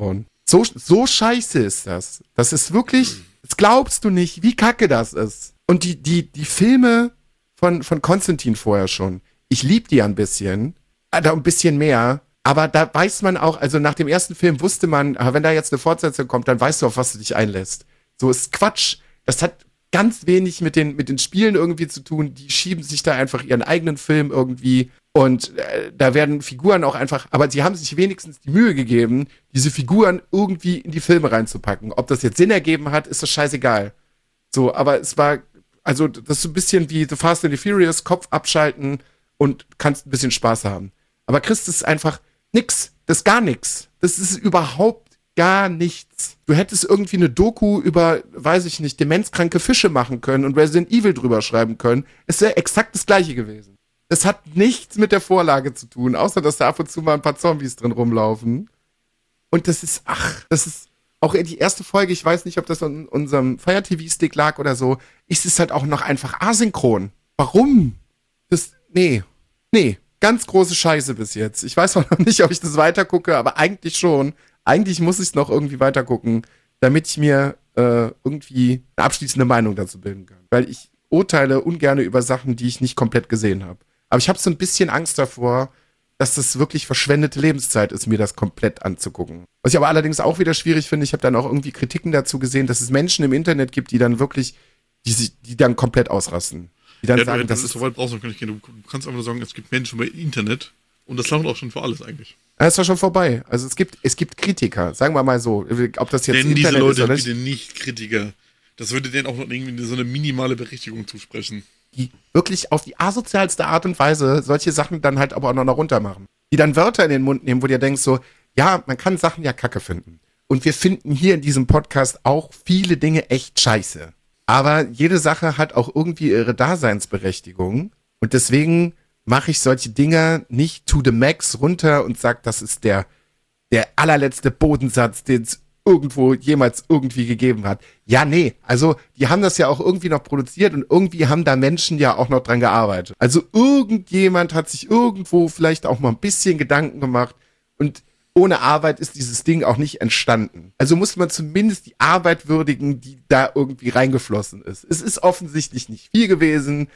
So, so scheiße ist das. Das ist wirklich, das glaubst du nicht, wie kacke das ist. Und die, die, die Filme von, von Konstantin vorher schon, ich lieb die ein bisschen, da ein bisschen mehr, aber da weiß man auch, also nach dem ersten Film wusste man, wenn da jetzt eine Fortsetzung kommt, dann weißt du, auf was du dich einlässt. So ist Quatsch. Das hat ganz wenig mit den, mit den Spielen irgendwie zu tun. Die schieben sich da einfach ihren eigenen Film irgendwie und äh, da werden Figuren auch einfach, aber sie haben sich wenigstens die Mühe gegeben, diese Figuren irgendwie in die Filme reinzupacken. Ob das jetzt Sinn ergeben hat, ist das scheißegal. So, aber es war, also das ist so ein bisschen wie The Fast and the Furious, Kopf abschalten und kannst ein bisschen Spaß haben. Aber Chris, das ist einfach nix. Das ist gar nix. Das ist überhaupt gar nichts. Du hättest irgendwie eine Doku über, weiß ich nicht, demenzkranke Fische machen können und Resident Evil drüber schreiben können. Es wäre exakt das Gleiche gewesen. Es hat nichts mit der Vorlage zu tun, außer dass da ab und zu mal ein paar Zombies drin rumlaufen. Und das ist, ach, das ist auch die erste Folge, ich weiß nicht, ob das an unserem Fire-T V-Stick lag oder so, ist es halt auch noch einfach asynchron. Warum? Das, nee, nee, ganz große Scheiße bis jetzt. Ich weiß auch noch nicht, ob ich das weitergucke, aber eigentlich schon. Eigentlich muss ich es noch irgendwie weitergucken, damit ich mir äh, irgendwie eine abschließende Meinung dazu bilden kann. Weil ich urteile ungern über Sachen, die ich nicht komplett gesehen habe. Aber ich habe so ein bisschen Angst davor, dass das wirklich verschwendete Lebenszeit ist, mir das komplett anzugucken. Was ich aber allerdings auch wieder schwierig finde, ich habe dann auch irgendwie Kritiken dazu gesehen, dass es Menschen im Internet gibt, die dann wirklich, die, die dann komplett ausrasten. Die dann ja, sagen, du, das ist ist... so weit brauchst du gar nicht gehen. Du kannst einfach nur sagen, es gibt Menschen bei Internet und das langt auch schon für alles eigentlich. Das ist doch schon vorbei. Also es gibt, es gibt Kritiker, sagen wir mal so, ob das jetzt Nennen Internet diese Leute ist oder nicht. bitte nicht Kritiker. Das würde denen auch noch irgendwie so eine minimale Berechtigung zusprechen. Die wirklich auf die asozialste Art und Weise solche Sachen dann halt aber auch noch runter machen. Die dann Wörter in den Mund nehmen, wo du denkst so, ja, man kann Sachen ja kacke finden. Und wir finden hier in diesem Podcast auch viele Dinge echt scheiße. Aber jede Sache hat auch irgendwie ihre Daseinsberechtigung. Und deswegen mache ich solche Dinger nicht to the max runter und sag, das ist der, der allerletzte Bodensatz, den es irgendwo jemals irgendwie gegeben hat. Ja, nee, also die haben das ja auch irgendwie noch produziert und irgendwie haben da Menschen ja auch noch dran gearbeitet. Also irgendjemand hat sich irgendwo vielleicht auch mal ein bisschen Gedanken gemacht und ohne Arbeit ist dieses Ding auch nicht entstanden. Also muss man zumindest die Arbeit würdigen, die da irgendwie reingeflossen ist. Es ist offensichtlich nicht viel gewesen,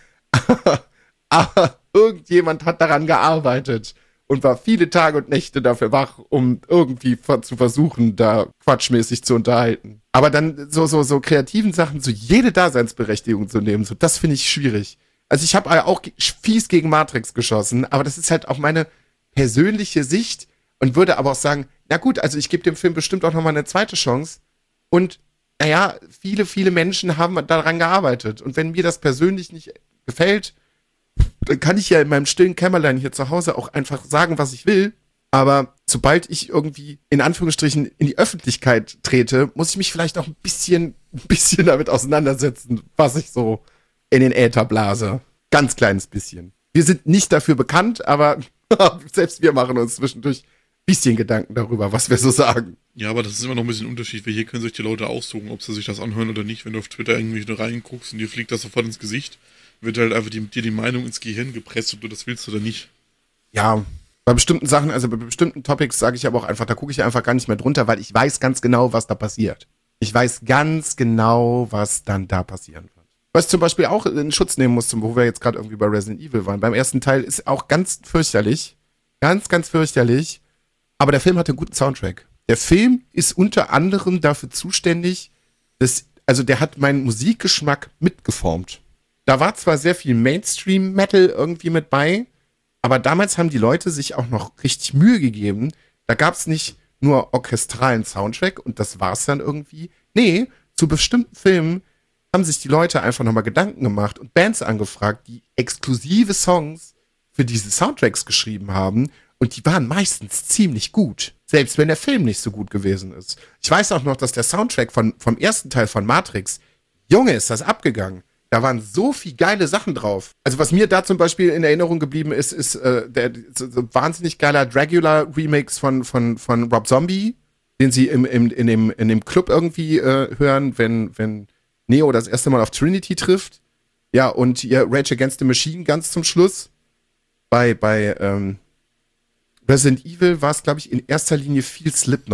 aber irgendjemand hat daran gearbeitet und war viele Tage und Nächte dafür wach, um irgendwie zu versuchen, da quatschmäßig zu unterhalten. Aber dann so so so kreativen Sachen, so jede Daseinsberechtigung zu nehmen, so das finde ich schwierig. Also ich habe auch fies gegen Matrix geschossen, aber das ist halt auch meine persönliche Sicht und würde aber auch sagen, na gut, also ich gebe dem Film bestimmt auch nochmal eine zweite Chance und naja, viele, viele Menschen haben daran gearbeitet und wenn mir das persönlich nicht gefällt, dann kann ich ja in meinem stillen Kämmerlein hier zu Hause auch einfach sagen, was ich will. Aber sobald ich irgendwie in Anführungsstrichen in die Öffentlichkeit trete, muss ich mich vielleicht auch ein bisschen, ein bisschen damit auseinandersetzen, was ich so in den Äther blase. Ganz kleines bisschen. Wir sind nicht dafür bekannt, aber selbst wir machen uns zwischendurch ein bisschen Gedanken darüber, was wir so sagen. Ja, aber das ist immer noch ein bisschen ein Unterschied, weil hier können sich die Leute aussuchen, ob sie sich das anhören oder nicht. Wenn du auf Twitter irgendwie reinguckst und dir fliegt das sofort ins Gesicht, wird halt einfach die, dir die Meinung ins Gehirn gepresst, ob du das willst oder nicht. Ja, bei bestimmten Sachen, also bei bestimmten Topics sage ich aber auch einfach, da gucke ich einfach gar nicht mehr drunter, weil ich weiß ganz genau, was da passiert. Ich weiß ganz genau, was dann da passieren wird. Was ich zum Beispiel auch in Schutz nehmen musste, wo wir jetzt gerade irgendwie bei Resident Evil waren. Beim ersten Teil ist auch ganz fürchterlich. Ganz, ganz fürchterlich. Aber der Film hat einen guten Soundtrack. Der Film ist unter anderem dafür zuständig, dass, also der hat meinen Musikgeschmack mitgeformt. Da war zwar sehr viel Mainstream-Metal irgendwie mit bei, aber damals haben die Leute sich auch noch richtig Mühe gegeben. Da gab es nicht nur orchestralen Soundtrack und das war's dann irgendwie. Nee, zu bestimmten Filmen haben sich die Leute einfach nochmal Gedanken gemacht und Bands angefragt, die exklusive Songs für diese Soundtracks geschrieben haben und die waren meistens ziemlich gut, selbst wenn der Film nicht so gut gewesen ist. Ich weiß auch noch, dass der Soundtrack von, vom ersten Teil von Matrix, Junge, ist das abgegangen. Da waren so viel geile Sachen drauf. Also was mir da zum Beispiel in Erinnerung geblieben ist, ist äh, der so, so wahnsinnig geiler Dracula-Remix von, von, von Rob Zombie, den sie im, im, in, dem, in dem Club irgendwie äh, hören, wenn, wenn Neo das erste Mal auf Trinity trifft. Ja, und ihr Rage Against the Machine ganz zum Schluss. Bei, bei ähm, Resident Evil war es, glaube ich, in erster Linie viel Slipknot.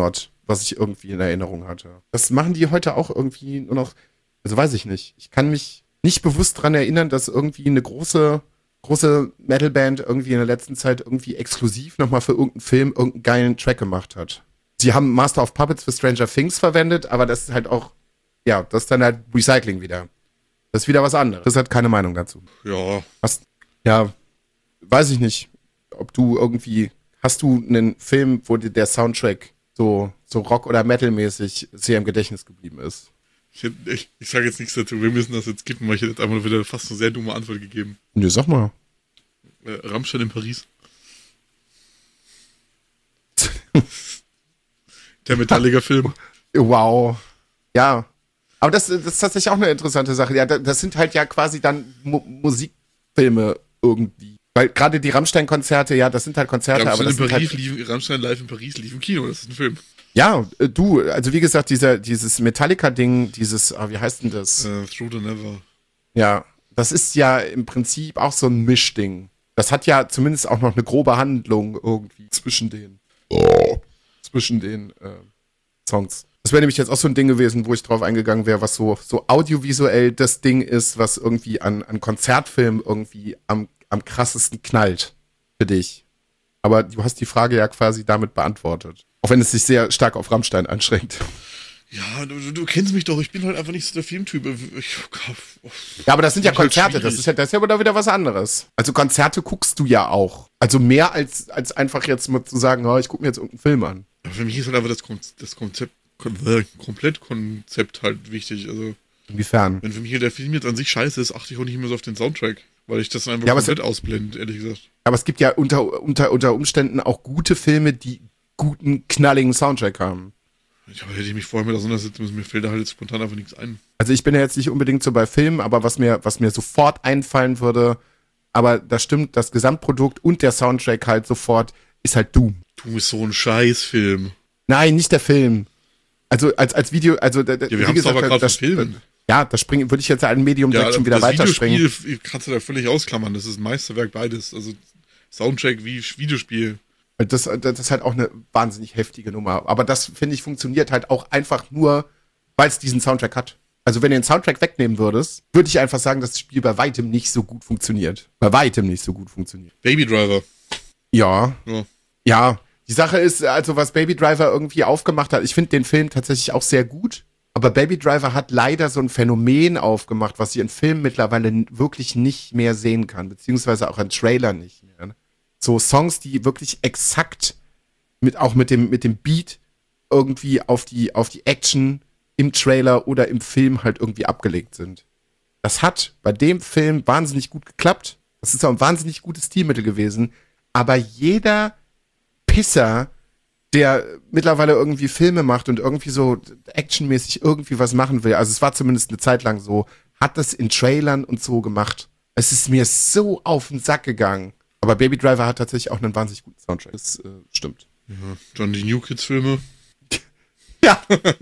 was ich irgendwie in Erinnerung hatte. Das machen die heute auch irgendwie nur noch, also weiß ich nicht. Ich kann mich nicht bewusst dran erinnern, dass irgendwie eine große, große Metalband irgendwie in der letzten Zeit irgendwie exklusiv nochmal für irgendeinen Film irgendeinen geilen Track gemacht hat. Sie haben Master of Puppets für Stranger Things verwendet, aber das ist halt auch, ja, das ist dann halt Recycling wieder. Das ist wieder was anderes. Das hat keine Meinung dazu. Ja. Was, ja, weiß ich nicht, ob du irgendwie, hast du einen Film, wo dir der Soundtrack so, so Rock- oder Metal-mäßig sehr im Gedächtnis geblieben ist? Ich, ich, ich sage jetzt nichts dazu. Wir müssen das jetzt skippen, weil ich hätte jetzt einfach wieder fast eine sehr dumme Antwort gegeben. Nö, sag mal. Äh, Rammstein in Paris. Der Metallica-Film. Wow. Ja. Aber das, das ist tatsächlich auch eine interessante Sache. Ja, das sind halt ja quasi dann Mu- Musikfilme irgendwie. Weil gerade die Rammstein-Konzerte, ja, das sind halt Konzerte, Rammstein aber das in Paris sind halt, lief, Rammstein live in Paris lief im Kino, das ist ein Film. ja, äh, du, also wie gesagt, dieser, dieses Metallica-Ding, dieses, ah, wie heißt denn das? Äh, Through the Never. Ja, das ist ja im Prinzip auch so ein Mischding. Das hat ja zumindest auch noch eine grobe Handlung irgendwie zwischen den, oh, zwischen den äh, Songs. Das wäre nämlich jetzt auch so ein Ding gewesen, wo ich drauf eingegangen wäre, was so, so audiovisuell das Ding ist, was irgendwie an, an Konzertfilmen irgendwie am, am krassesten knallt für dich. Aber du hast die Frage ja quasi damit beantwortet. Auch wenn es sich sehr stark auf Rammstein anschränkt. Ja, du, du kennst mich doch, ich bin halt einfach nicht so der Filmtyp. Ich, Ja, aber das sind ja ist halt Konzerte, das schwierig. ist ja, das ist ja wieder wieder was anderes. Also Konzerte guckst du ja auch. Also mehr als, als einfach jetzt mal zu sagen, oh, ich gucke mir jetzt irgendeinen Film an. Aber für mich ist halt einfach das, Kon das Konzept, Kon äh, Komplettkonzept halt wichtig. Also, Inwiefern? wenn für mich der Film jetzt an sich scheiße ist, achte ich auch nicht mehr so auf den Soundtrack. Weil ich das einfach Ja, aber es- komplett ausblende, ehrlich gesagt. Aber es gibt ja unter, unter, unter Umständen auch gute Filme, die guten, knalligen Soundtrack haben. Ich habe hätte ich mich vorher mit auseinandersetzen müssen, mir fällt da halt jetzt spontan einfach nichts ein. Also ich bin ja jetzt nicht unbedingt so bei Filmen, aber was mir, was mir sofort einfallen würde, aber das stimmt, das Gesamtprodukt und der Soundtrack halt sofort, ist halt Doom. Du bist so ein Scheißfilm. Nein, nicht der Film. Also als, als Video, also da- da- Ja, wir wie haben es gesagt, aber gerade das, von Filmen. ja, das springen, würde ich jetzt ein Medium direkt schon wieder das weiterspringen. Videospiel kannst du da völlig ausklammern. Das ist ein Meisterwerk beides. Also Soundtrack wie Videospiel. Das, das ist halt auch eine wahnsinnig heftige Nummer. Aber das, finde ich, funktioniert halt auch einfach nur, weil es diesen Soundtrack hat. Also wenn du den Soundtrack wegnehmen würdest, würde ich einfach sagen, dass das Spiel bei weitem nicht so gut funktioniert. Bei weitem nicht so gut funktioniert. Baby Driver. Ja, Ja. ja. Die Sache ist, also was Baby Driver irgendwie aufgemacht hat, ich finde den Film tatsächlich auch sehr gut. Aber Baby Driver hat leider so ein Phänomen aufgemacht, was ich in Filmen mittlerweile n- wirklich nicht mehr sehen kann. Beziehungsweise auch in Trailern nicht mehr. Ne? So Songs, die wirklich exakt mit, auch mit dem, mit dem Beat irgendwie auf die, auf die Action im Trailer oder im Film halt irgendwie abgelegt sind. Das hat bei dem Film wahnsinnig gut geklappt. Das ist auch ein wahnsinnig gutes Stilmittel gewesen. Aber jeder Pisser, der mittlerweile irgendwie Filme macht und irgendwie so actionmäßig irgendwie was machen will, also es war zumindest eine Zeit lang so, hat das in Trailern und so gemacht. Es ist mir so auf den Sack gegangen. Aber Baby Driver hat tatsächlich auch einen wahnsinnig guten Soundtrack. Das äh, stimmt. Ja. Dann die New Kids Filme. Ja.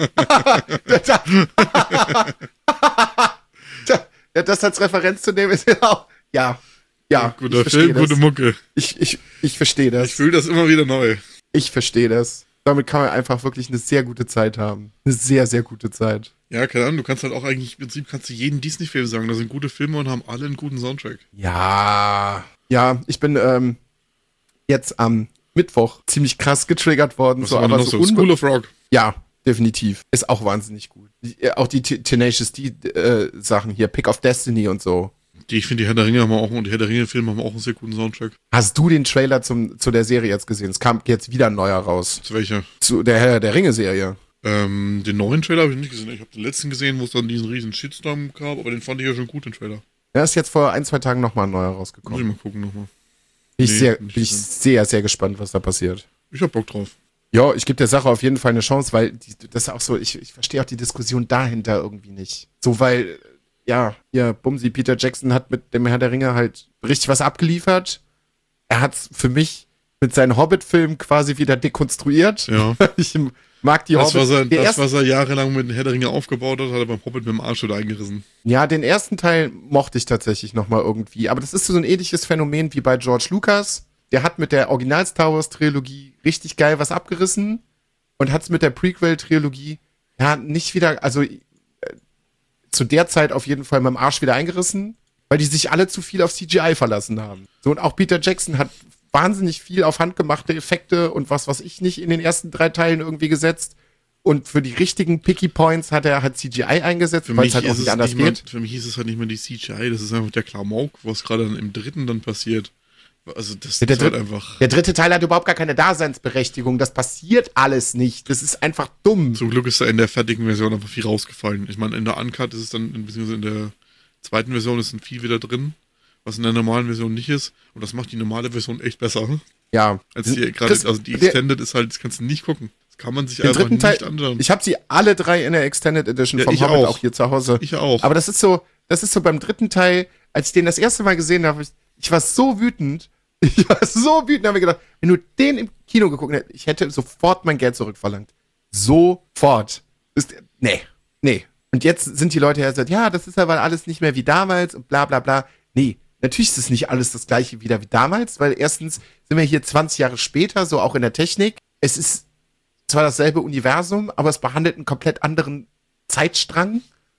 Ja, das als Referenz zu nehmen ist ja auch. Ja. Ja. Guter ich verstehe Film, das. gute Mucke. Ich, ich, ich verstehe das. Ich fühle das immer wieder neu. Ich verstehe das. Damit kann man einfach wirklich eine sehr gute Zeit haben. Eine sehr, sehr gute Zeit. Ja, keine Ahnung, du kannst halt auch eigentlich, im Prinzip kannst du jeden Disney-Film sagen, da sind gute Filme und haben alle einen guten Soundtrack. Ja. Ja, ich bin ähm, jetzt am Mittwoch ziemlich krass getriggert worden. Was so, war denn aber noch so so? unbe- School of Rock. Ja, definitiv. Ist auch wahnsinnig gut. Die, äh, auch die T- Tenacious D-Sachen hier, Pick of Destiny und so. Die, ich finde, die Herr der Ringe haben auch, und die Herr der Ringe-Filme haben auch einen sehr guten Soundtrack. Hast du den Trailer zum, zu der Serie jetzt gesehen? Es kam jetzt wieder ein neuer raus. Zu welcher? Zu der Herr der Ringe-Serie. Ähm, den neuen Trailer habe ich nicht gesehen. Ich habe den letzten gesehen, wo es dann diesen riesen Shitstorm gab, aber den fand ich ja schon gut, den Trailer. Da ist jetzt vor ein, zwei Tagen nochmal ein neuer Muss ich rausgekommen. mal gucken nochmal. Bin ich, Nee, sehr, nicht bin ich gesehen. sehr, sehr gespannt, was da passiert. Ich hab Bock drauf. Ja, ich gebe der Sache auf jeden Fall eine Chance, weil die, das ist auch so, ich, ich verstehe auch die Diskussion dahinter irgendwie nicht. So, weil, ja, ja, Bumsi, Peter Jackson hat mit dem Herr der Ringe halt richtig was abgeliefert. Er hat's für mich mit seinen Hobbit-Filmen quasi wieder dekonstruiert. Ja. Ich mag die Das, Hobbit. was er, der das, erste, was er jahrelang mit dem Herr der Ringe aufgebaut hat, hat er beim Hobbit mit dem Arsch wieder eingerissen. ja, den ersten Teil mochte ich tatsächlich nochmal irgendwie. Aber das ist so ein ähnliches Phänomen wie bei George Lucas. Der hat mit der Original-Star Wars-Trilogie richtig geil was abgerissen. und hat es mit der Prequel-Trilogie ja nicht wieder, also äh, zu der Zeit auf jeden Fall mit dem Arsch wieder eingerissen, weil die sich alle zu viel auf C G I verlassen haben. So, und auch Peter Jackson hat wahnsinnig viel auf handgemachte Effekte und was, was ich nicht in den ersten drei Teilen irgendwie gesetzt. Und für die richtigen Picky Points hat er halt C G I eingesetzt, weil es halt auch nicht anders nicht geht. Mal, für mich ist es halt nicht mehr die C G I, das ist einfach der Klamauk, was gerade dann im dritten dann passiert. Also das Ja, der, ist halt dritt, einfach... der dritte Teil hat überhaupt gar keine Daseinsberechtigung. Das passiert alles nicht. Das ist einfach dumm. Zum Glück ist da in der fertigen Version einfach viel rausgefallen. Ich meine, in der Uncut ist es dann, beziehungsweise in der zweiten Version ist ein viel wieder drin, was in der normalen Version nicht ist. Und das macht die normale Version echt besser. Ja. Als die gerade, also die Extended ist halt, das kannst du nicht gucken. Das kann man sich den einfach dritten nicht Teil, anschauen. Ich habe sie alle drei in der Extended Edition Ja, vom ich Hobbit auch. auch hier zu Hause. Ich auch. Aber das ist so, das ist so beim dritten Teil, als ich den das erste Mal gesehen habe, ich, ich war so wütend. Ich war so wütend, habe mir gedacht, wenn du den im Kino geguckt hättest, ich hätte sofort mein Geld zurückverlangt. Sofort. Ist, nee, nee. Und jetzt sind die Leute ja so, ja, das ist aber alles nicht mehr wie damals und bla bla bla. Nee, natürlich ist es nicht alles das gleiche wieder wie damals, weil erstens sind wir hier zwanzig Jahre später, so auch in der Technik. Es ist zwar dasselbe Universum, aber es behandelt einen komplett anderen Zeitstrang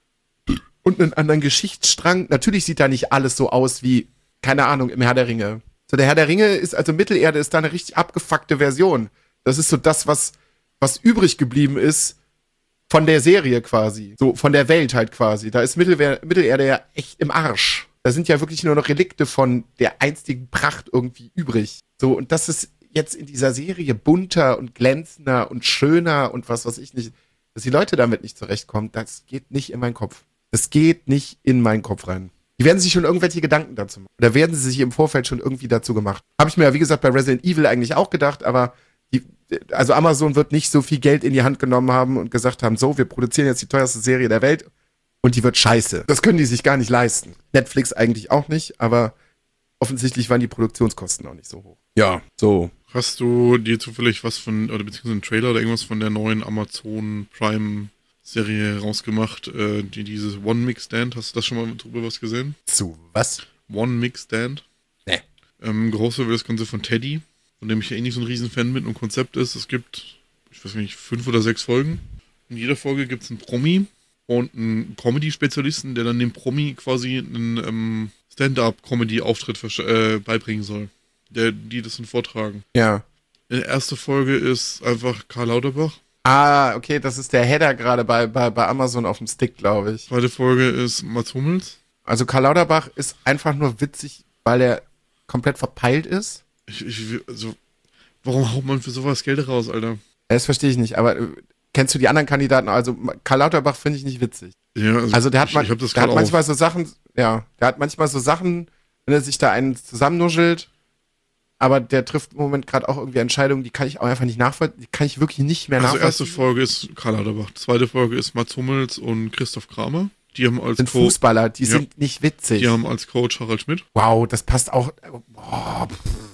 und einen anderen Geschichtsstrang. Natürlich sieht da nicht alles so aus wie, keine Ahnung, im Herr der Ringe. So, der Herr der Ringe ist, also Mittelerde ist da eine richtig abgefuckte Version. Das ist so das, was, was übrig geblieben ist von der Serie quasi. So, von der Welt halt quasi. Da ist Mittelwer- Mittelerde ja echt im Arsch. Da sind ja wirklich nur noch Relikte von der einstigen Pracht irgendwie übrig. So, und das ist jetzt in dieser Serie bunter und glänzender und schöner und was weiß ich nicht, dass die Leute damit nicht zurechtkommen, das geht nicht in meinen Kopf. Das geht nicht in meinen Kopf rein. Die werden sich schon irgendwelche Gedanken dazu machen. Oder werden sie sich im Vorfeld schon irgendwie dazu gemacht. Habe ich mir ja, wie gesagt, bei Resident Evil eigentlich auch gedacht, aber die, also Amazon wird nicht so viel Geld in die Hand genommen haben und gesagt haben, so, wir produzieren jetzt die teuerste Serie der Welt und die wird scheiße. Das können die sich gar nicht leisten. Netflix eigentlich auch nicht, aber offensichtlich waren die Produktionskosten auch nicht so hoch. Ja, so. Hast du dir zufällig was von, oder beziehungsweise einen Trailer oder irgendwas von der neuen Amazon Prime Serie rausgemacht, äh, die dieses One Mix Stand, hast du das schon mal drüber was gesehen? Zu was? One Mix Stand? Nee. Ähm, große wird das Ganze von Teddy, von dem ich ja eh nicht so ein Riesenfan bin und Konzept ist, es gibt, ich weiß nicht, fünf oder sechs Folgen. In jeder Folge gibt es einen Promi und einen Comedy-Spezialisten, der dann dem Promi quasi einen ähm, Stand-Up-Comedy-Auftritt äh, beibringen soll. Der, die das dann vortragen. Ja. Die erste Folge ist einfach Karl Lauterbach. Ah, okay, das ist der Header gerade bei, bei, bei Amazon auf dem Stick, glaube ich. Zweite Folge ist Mats Hummels. Also Karl Lauterbach ist einfach nur witzig, weil er komplett verpeilt ist. Ich, ich, also, warum haut man für sowas Geld raus, Alter? Das verstehe ich nicht, aber äh, kennst du die anderen Kandidaten? Also Karl Lauterbach finde ich nicht witzig. Ja, also, Also der hat, ich, man, ich hab das der hat gerade manchmal auf. so Sachen, ja, der hat manchmal so Sachen, wenn er sich da einen zusammennuschelt, aber der trifft im Moment gerade auch irgendwie Entscheidungen, die kann ich auch einfach nicht nachvollziehen, die kann ich wirklich nicht mehr Also nachvollziehen. erste Folge ist Karl Lauterbach, zweite Folge ist Mats Hummels und Christoph Kramer. Die haben als sind Co- Fußballer, die Ja. sind nicht witzig. Die haben als Coach Harald Schmidt. Wow, das passt auch. Boah,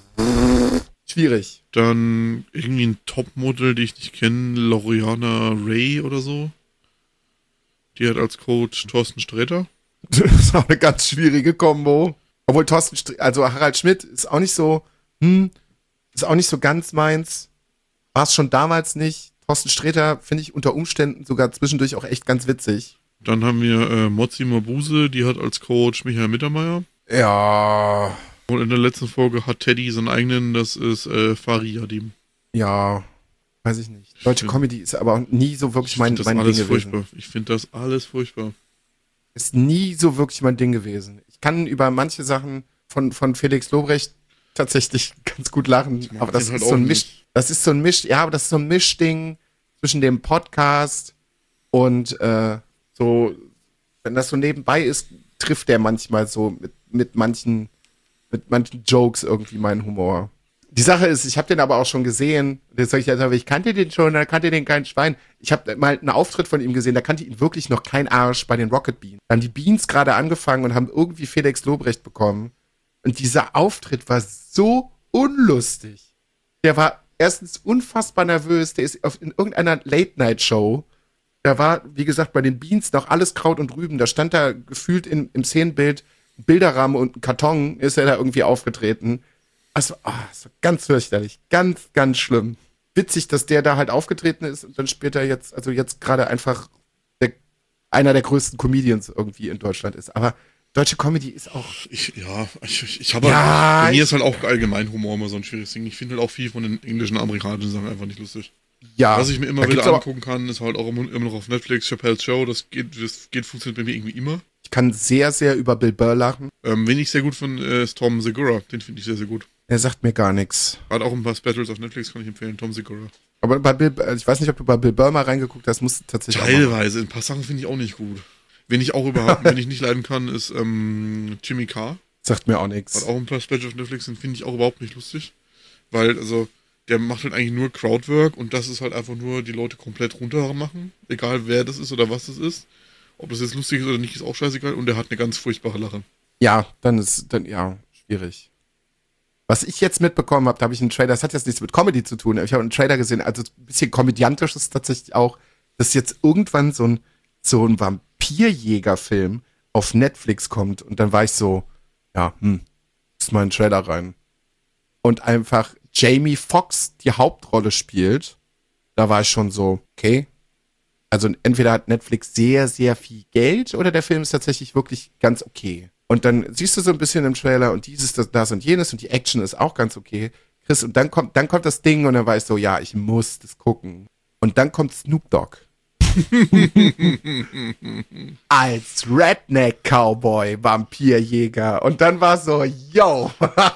pff, schwierig. Dann irgendwie ein Topmodel, die ich nicht kenne, Loriana Ray oder so. Die hat als Coach Thorsten Sträter. Das ist auch eine ganz schwierige Kombo. Obwohl Thorsten, Str- also Harald Schmidt ist auch nicht so, hm, ist auch nicht so ganz meins. War es schon damals nicht. Thorsten Sträter finde ich unter Umständen sogar zwischendurch auch echt ganz witzig. Dann haben wir äh, Mozzi Mabuse, die hat als Coach Michael Mittermeier. Ja, Und in der letzten Folge hat Teddy seinen eigenen, das ist äh, Fari Yadim. ja, weiß ich nicht. Deutsche find- Comedy ist aber auch nie so wirklich Ich mein, finde das mein alles Ding gewesen. furchtbar. Ich finde das alles furchtbar. Ist nie so wirklich mein Ding gewesen. Ich kann über manche Sachen von, von Felix Lobrecht tatsächlich ganz gut lachen, mag aber das den halt ist so auch ein nicht. Misch, das ist so ein Misch, ja, aber das ist so ein Mischding zwischen dem Podcast und äh, so, wenn das so nebenbei ist, trifft der manchmal so mit, mit manchen, mit manchen Jokes irgendwie meinen Humor. Die Sache ist, ich habe den aber auch schon gesehen. Jetzt sag ich jetzt, aber ich kannte den schon, da kannte den kein Schwein. Ich habe mal einen Auftritt von ihm gesehen, da kannte ihn wirklich noch kein Arsch bei den Rocket Beans. Da haben die Beans gerade angefangen und haben irgendwie Felix Lobrecht bekommen. Und dieser Auftritt war so unlustig. Der war erstens unfassbar nervös, der ist auf, in irgendeiner Late-Night-Show. Da war, wie gesagt, bei den Beans noch alles Kraut und Rüben. Da stand da gefühlt in, im Szenenbild ein Bilderrahmen und ein Karton, ist er da irgendwie aufgetreten. Also, ah, das war ganz fürchterlich. Ganz, ganz schlimm. witzig, dass der da halt aufgetreten ist und dann spielt er jetzt, also jetzt gerade einfach der, einer der größten Comedians irgendwie in Deutschland ist. Aber deutsche Comedy ist auch. Ich, ja, ich, ich, ich habe Ja, halt, bei mir ich- ist halt auch allgemein Humor immer so ein schwieriges Ding. Ich finde halt auch viel von den englischen, amerikanischen Sachen einfach nicht lustig. Ja. Was ich mir immer Da wieder gibt's aber- angucken kann, ist halt auch immer immer noch auf Netflix, Chappelle's Show, das geht, das geht, funktioniert bei mir irgendwie immer. Ich kann sehr, sehr über Bill Burr lachen. Ähm, wen ich sehr gut finde, äh, ist Tom Segura, den finde ich sehr, sehr gut. Er sagt mir gar nichts. Hat auch ein paar Specials auf Netflix, kann ich empfehlen, Tom Segura. Aber bei Bill, ich weiß nicht, ob du bei Bill Burr mal reingeguckt hast, musst du tatsächlich auch mal. Teilweise, ein paar Sachen finde ich auch nicht gut. Wen ich auch überhaupt, wen ich nicht leiden kann, ist ähm, Jimmy Carr. Sagt mir auch Hat nichts. auch ein paar Specials auf Netflix, den finde ich auch überhaupt nicht lustig. Weil, also, der macht halt eigentlich nur Crowdwork und das ist halt einfach nur die Leute komplett runter machen. Egal wer das ist oder was das ist. Ob das jetzt lustig ist oder nicht, ist auch scheißegal. Und der hat eine ganz furchtbare Lache. Ja, dann ist, dann, ja, schwierig. Was ich jetzt mitbekommen habe, da habe ich einen Trailer, das hat jetzt nichts mit Comedy zu tun, aber ich habe einen Trailer gesehen, also ein bisschen komödiantisch ist tatsächlich auch, dass jetzt irgendwann so ein, so ein Vampirjäger-Film auf Netflix kommt und dann war ich so, ja, hm, ist mal ein Trailer rein. Und einfach Jamie Foxx die Hauptrolle spielt, da war ich schon so, okay. Also entweder hat Netflix sehr, sehr viel Geld oder der Film ist tatsächlich wirklich ganz okay. Und dann siehst du so ein bisschen im Trailer und dieses, das, das und jenes und die Action ist auch ganz okay. Chris, und dann kommt, dann kommt das Ding und dann war ich so, ja, ich muss das gucken. Und dann kommt Snoop Dogg. Als Redneck-Cowboy, Vampirjäger. Und dann war so, yo,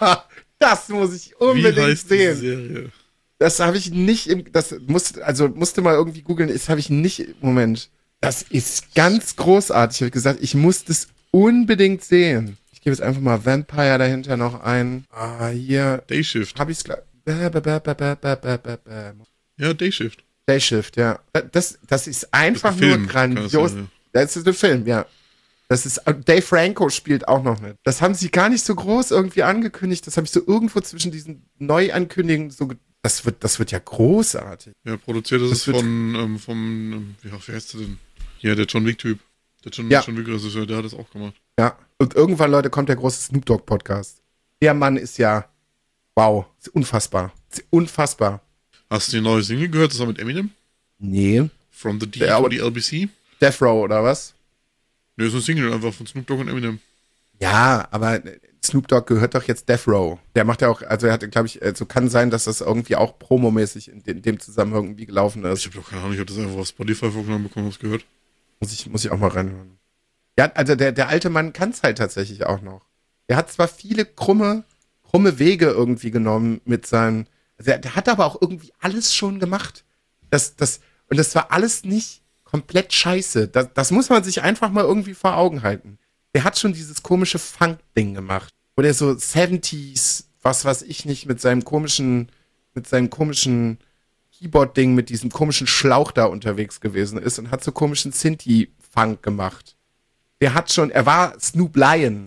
das muss ich Wie unbedingt heißt die sehen. Serie? Das habe ich nicht im, das musste, also musste mal irgendwie googeln, das habe ich nicht im Moment. Das ist ganz großartig. Ich habe gesagt, ich muss das unbedingt sehen. Ich gebe jetzt einfach mal Vampire dahinter noch ein. Ah, hier Dayshift. habe ich es gleich. Bä, bä, bä, bä, bä, bä, bä, bä, bä. Ja, Dayshift. Dayshift, ja. Das, das ist einfach Das ist ein nur Film, grandios. kann das sein, Das ist ein Film, ja. Das ist, Dave Franco spielt auch noch mit. Das haben sie gar nicht so groß irgendwie angekündigt. Das habe ich so irgendwo zwischen diesen Neuankündigungen so, ge- das wird, das wird ja großartig. Ja, produziert ist Das es wird- von, ähm, vom, ähm, wie, wie heißt der denn? Ja, der John Wick-Typ. Der John, Ja. John Wick-Regisseur, der hat das auch gemacht. Ja. Und irgendwann, Leute, kommt der große Snoop Dogg Podcast. Der Mann ist ja, wow, ist unfassbar. Ist unfassbar. Hast du die neue Single gehört? Das war mit Eminem? Nee. From the D Ja, to aber- the L B C? Death Row oder was? Ne, ist eine Single einfach von Snoop Dogg und Eminem. Ja, aber Snoop Dogg gehört doch jetzt Death Row. Der macht ja auch, also er hat, glaube ich, also kann sein, dass das irgendwie auch promomäßig in, de- in dem Zusammenhang irgendwie gelaufen Ich ist. habe doch keine Ahnung, ich habe das einfach auf Spotify vorgenommen bekommen, hab's gehört. Muss ich, muss ich auch mal reinhören. Ja, also der, der alte Mann kann es halt tatsächlich auch noch. Der hat zwar viele krumme, krumme Wege irgendwie genommen mit seinen, also der, der hat aber auch irgendwie alles schon gemacht. Das, das, und das war alles nicht komplett scheiße. Das, das muss man sich einfach mal irgendwie vor Augen halten. Der hat schon dieses komische Funk-Ding gemacht. Wo der so siebziger, was weiß ich nicht, mit seinem komischen, mit seinem komischen Keyboard-Ding, mit diesem komischen Schlauch da unterwegs gewesen ist und hat so komischen Synthi-Funk gemacht. Der hat schon, er war Snoop Lion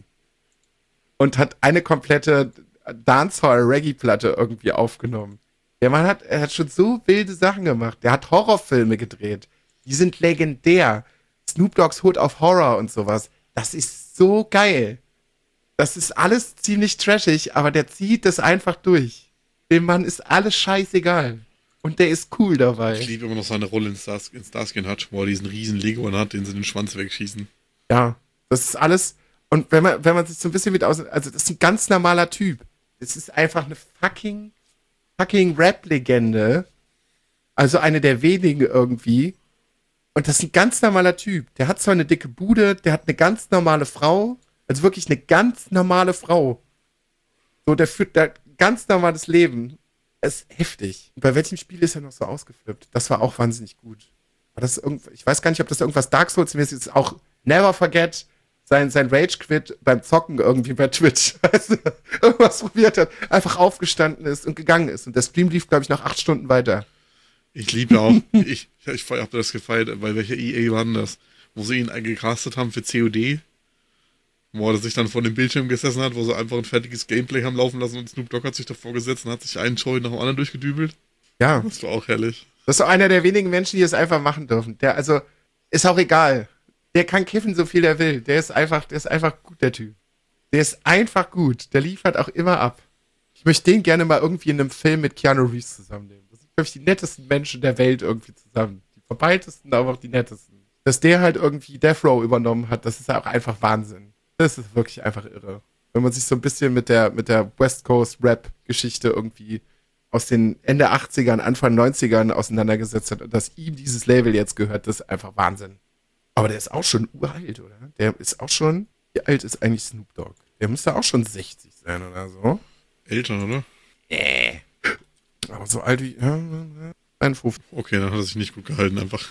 und hat eine komplette Dancehall-Reggae-Platte irgendwie aufgenommen. Der Mann hat, er hat schon so wilde Sachen gemacht. Der hat Horrorfilme gedreht. Die sind legendär. Snoop Dogg's Hood of Horror und sowas. Das ist so geil. Das ist alles ziemlich trashig, aber der zieht das einfach durch. Dem Mann ist alles scheißegal. Und der ist cool dabei. Ich liebe immer noch seine Rolle in, Stars, in Starsky und Hutch, wo er diesen riesen Lego hat, den sie den Schwanz wegschießen. Ja, das ist alles. Und wenn man, wenn man sich so ein bisschen mit aus, also das ist ein ganz normaler Typ. Es ist einfach eine fucking, fucking Rap-Legende. Also eine der wenigen irgendwie. Und das ist ein ganz normaler Typ. Der hat zwar eine dicke Bude, der hat eine ganz normale Frau. Also wirklich eine ganz normale Frau. So, der führt da ein ganz normales Leben. Es ist heftig. Und bei welchem Spiel ist er noch so ausgeflippt? Das war auch wahnsinnig gut. War das irgend, ich weiß gar nicht, ob das irgendwas Dark Souls-mäßig ist. Auch Never Forget sein, sein Rage-Quit beim Zocken irgendwie bei Twitch. Weißt du, irgendwas probiert hat, einfach aufgestanden ist und gegangen ist. Und der Stream lief, glaube ich, noch acht Stunden weiter. Ich liebe auch, ich, ich habe das gefeiert, bei welcher E A war denn das? Wo sie ihn gecastet haben für C O D. Wo er sich dann vor dem Bildschirm gesessen hat, wo sie einfach ein fertiges Gameplay haben laufen lassen und Snoop Dogg hat sich davor gesetzt und hat sich einen Joy nach dem anderen durchgedübelt. Ja. Das war auch herrlich. Das ist so einer der wenigen Menschen, die es einfach machen dürfen. Der, also, ist auch egal. Der kann kiffen, so viel er will. Der ist einfach, der ist einfach gut, der Typ. Der ist einfach gut. Der liefert auch immer ab. Ich möchte den gerne mal irgendwie in einem Film mit Keanu Reeves zusammennehmen. Das glaube ich, die nettesten Menschen der Welt irgendwie zusammen. Die verpeiltesten, aber auch die nettesten. Dass der halt irgendwie Death Row übernommen hat, das ist ja auch einfach Wahnsinn. Das ist wirklich einfach irre. Wenn man sich so ein bisschen mit der, mit der West Coast Rap-Geschichte irgendwie aus den Ende achtzigern, Anfang neunzigern auseinandergesetzt hat und dass ihm dieses Label jetzt gehört, das ist einfach Wahnsinn. Aber der ist auch schon uralt, oder? Der ist auch schon, wie alt ist eigentlich Snoop Dogg? Der müsste auch schon sechzig sein oder so. Älter, oder? Nee. Aber so alt wie ja, einundfünfzig. Okay, dann hat er sich nicht gut gehalten, einfach.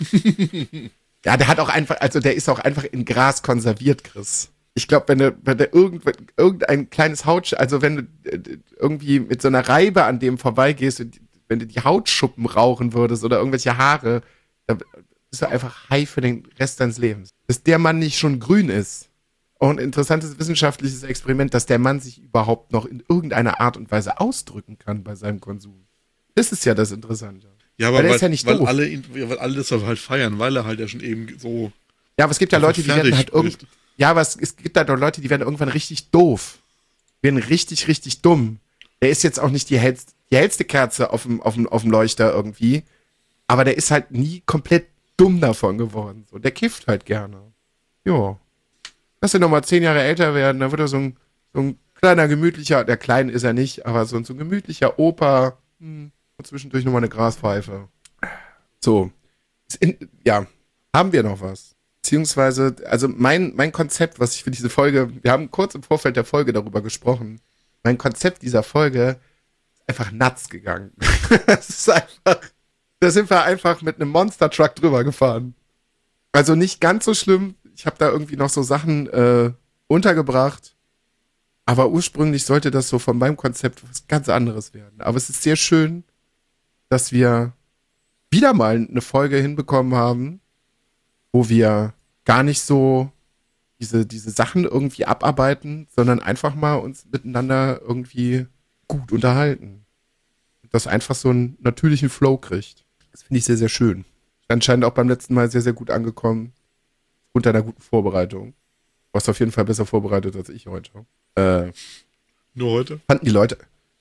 Ja, der hat auch einfach, also der ist auch einfach in Gras konserviert, Chris. Ich glaube, wenn du, wenn du irgend, irgendein kleines Haut, also wenn du äh, irgendwie mit so einer Reibe an dem vorbeigehst, und wenn du die Hautschuppen rauchen würdest oder irgendwelche Haare, dann bist du einfach high für den Rest deines Lebens. Dass der Mann nicht schon grün ist. Auch ein interessantes wissenschaftliches Experiment, dass der Mann sich überhaupt noch in irgendeiner Art und Weise ausdrücken kann bei seinem Konsum. Das ist ja das Interessante. Ja, aber weil, weil, der ist ja nicht weil doof. alle ihn, weil alle das halt feiern, weil er halt ja schon eben so. Ja, aber es gibt ja Leute, die werden halt irgend, ja, aber es, es gibt halt auch Leute, die werden irgendwann richtig doof. Werden richtig, richtig dumm. Der ist jetzt auch nicht die hellste, die hellste Kerze auf dem, auf dem, auf dem Leuchter irgendwie. Aber der ist halt nie komplett dumm davon geworden. So, der kifft halt gerne. Jo. Lass ihn nochmal zehn Jahre älter werden, dann wird er so ein, so ein kleiner, gemütlicher, der klein ist er nicht, aber so ein, so ein gemütlicher Opa, hm, und zwischendurch nochmal eine Graspfeife. So. In, ja. Haben wir noch was? Beziehungsweise, also mein, mein Konzept, was ich für diese Folge, wir haben kurz im Vorfeld der Folge darüber gesprochen, mein Konzept dieser Folge ist einfach nuts gegangen. Das ist einfach, da sind wir einfach mit einem Monster-Truck drüber gefahren. Also nicht ganz so schlimm, ich habe da irgendwie noch so Sachen äh, untergebracht, aber ursprünglich sollte das so von meinem Konzept was ganz anderes werden. Aber es ist sehr schön, dass wir wieder mal eine Folge hinbekommen haben, wo wir gar nicht so diese, diese Sachen irgendwie abarbeiten, sondern einfach mal uns miteinander irgendwie gut unterhalten. Das einfach so einen natürlichen Flow kriegt. Das finde ich sehr, sehr schön. Anscheinend auch beim letzten Mal sehr, sehr gut angekommen. Unter einer guten Vorbereitung. Du warst auf jeden Fall besser vorbereitet als ich heute. Äh, Nur heute? Fanden die Leute.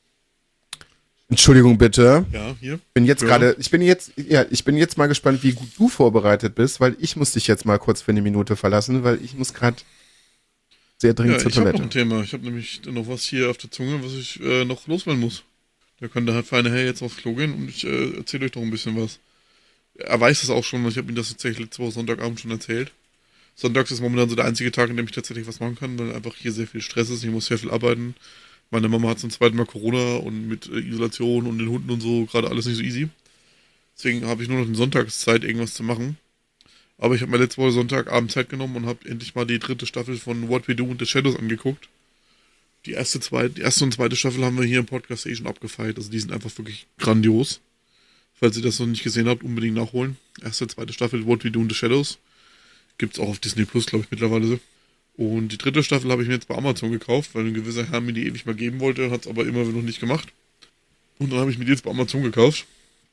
Entschuldigung bitte. Ja, hier. Bin jetzt ja. gerade, ich bin jetzt, ja, ich bin jetzt mal gespannt, wie gut du vorbereitet bist, weil ich muss dich jetzt mal kurz für eine Minute verlassen, weil ich muss gerade sehr dringend ja, zur ich habe Toilette. noch ein Thema. Ich habe nämlich noch was hier auf der Zunge, was ich äh, noch loswerden muss. Da könnt ihr halt feine Herr jetzt aufs Klo gehen und ich äh, erzähle euch doch ein bisschen was. Er weiß es auch schon, ich habe ihm das tatsächlich letzte Woche Sonntagabend schon erzählt. Sonntags ist momentan so der einzige Tag, an dem ich tatsächlich was machen kann, weil einfach hier sehr viel Stress ist. Ich muss sehr viel arbeiten. Meine Mama hat zum zweiten Mal Corona und mit äh, Isolation und den Hunden und so gerade alles nicht so easy. Deswegen habe ich nur noch eine Sonntagszeit, irgendwas zu machen. Aber ich habe mir letzte Woche Sonntagabend Zeit genommen und habe endlich mal die dritte Staffel von What We Do in the Shadows angeguckt. Die erste, zweite, die erste und zweite Staffel haben wir hier im Podcast eh schon abgefeiert. Also die sind einfach wirklich grandios. Falls ihr das noch nicht gesehen habt, unbedingt nachholen. Erste, zweite Staffel What We Do in the Shadows. Gibt's auch auf Disney Plus, glaube ich, mittlerweile. Und die dritte Staffel habe ich mir jetzt bei Amazon gekauft, weil ein gewisser Herr mir die ewig mal geben wollte, hat es aber immer noch nicht gemacht. Und dann habe ich mir die jetzt bei Amazon gekauft.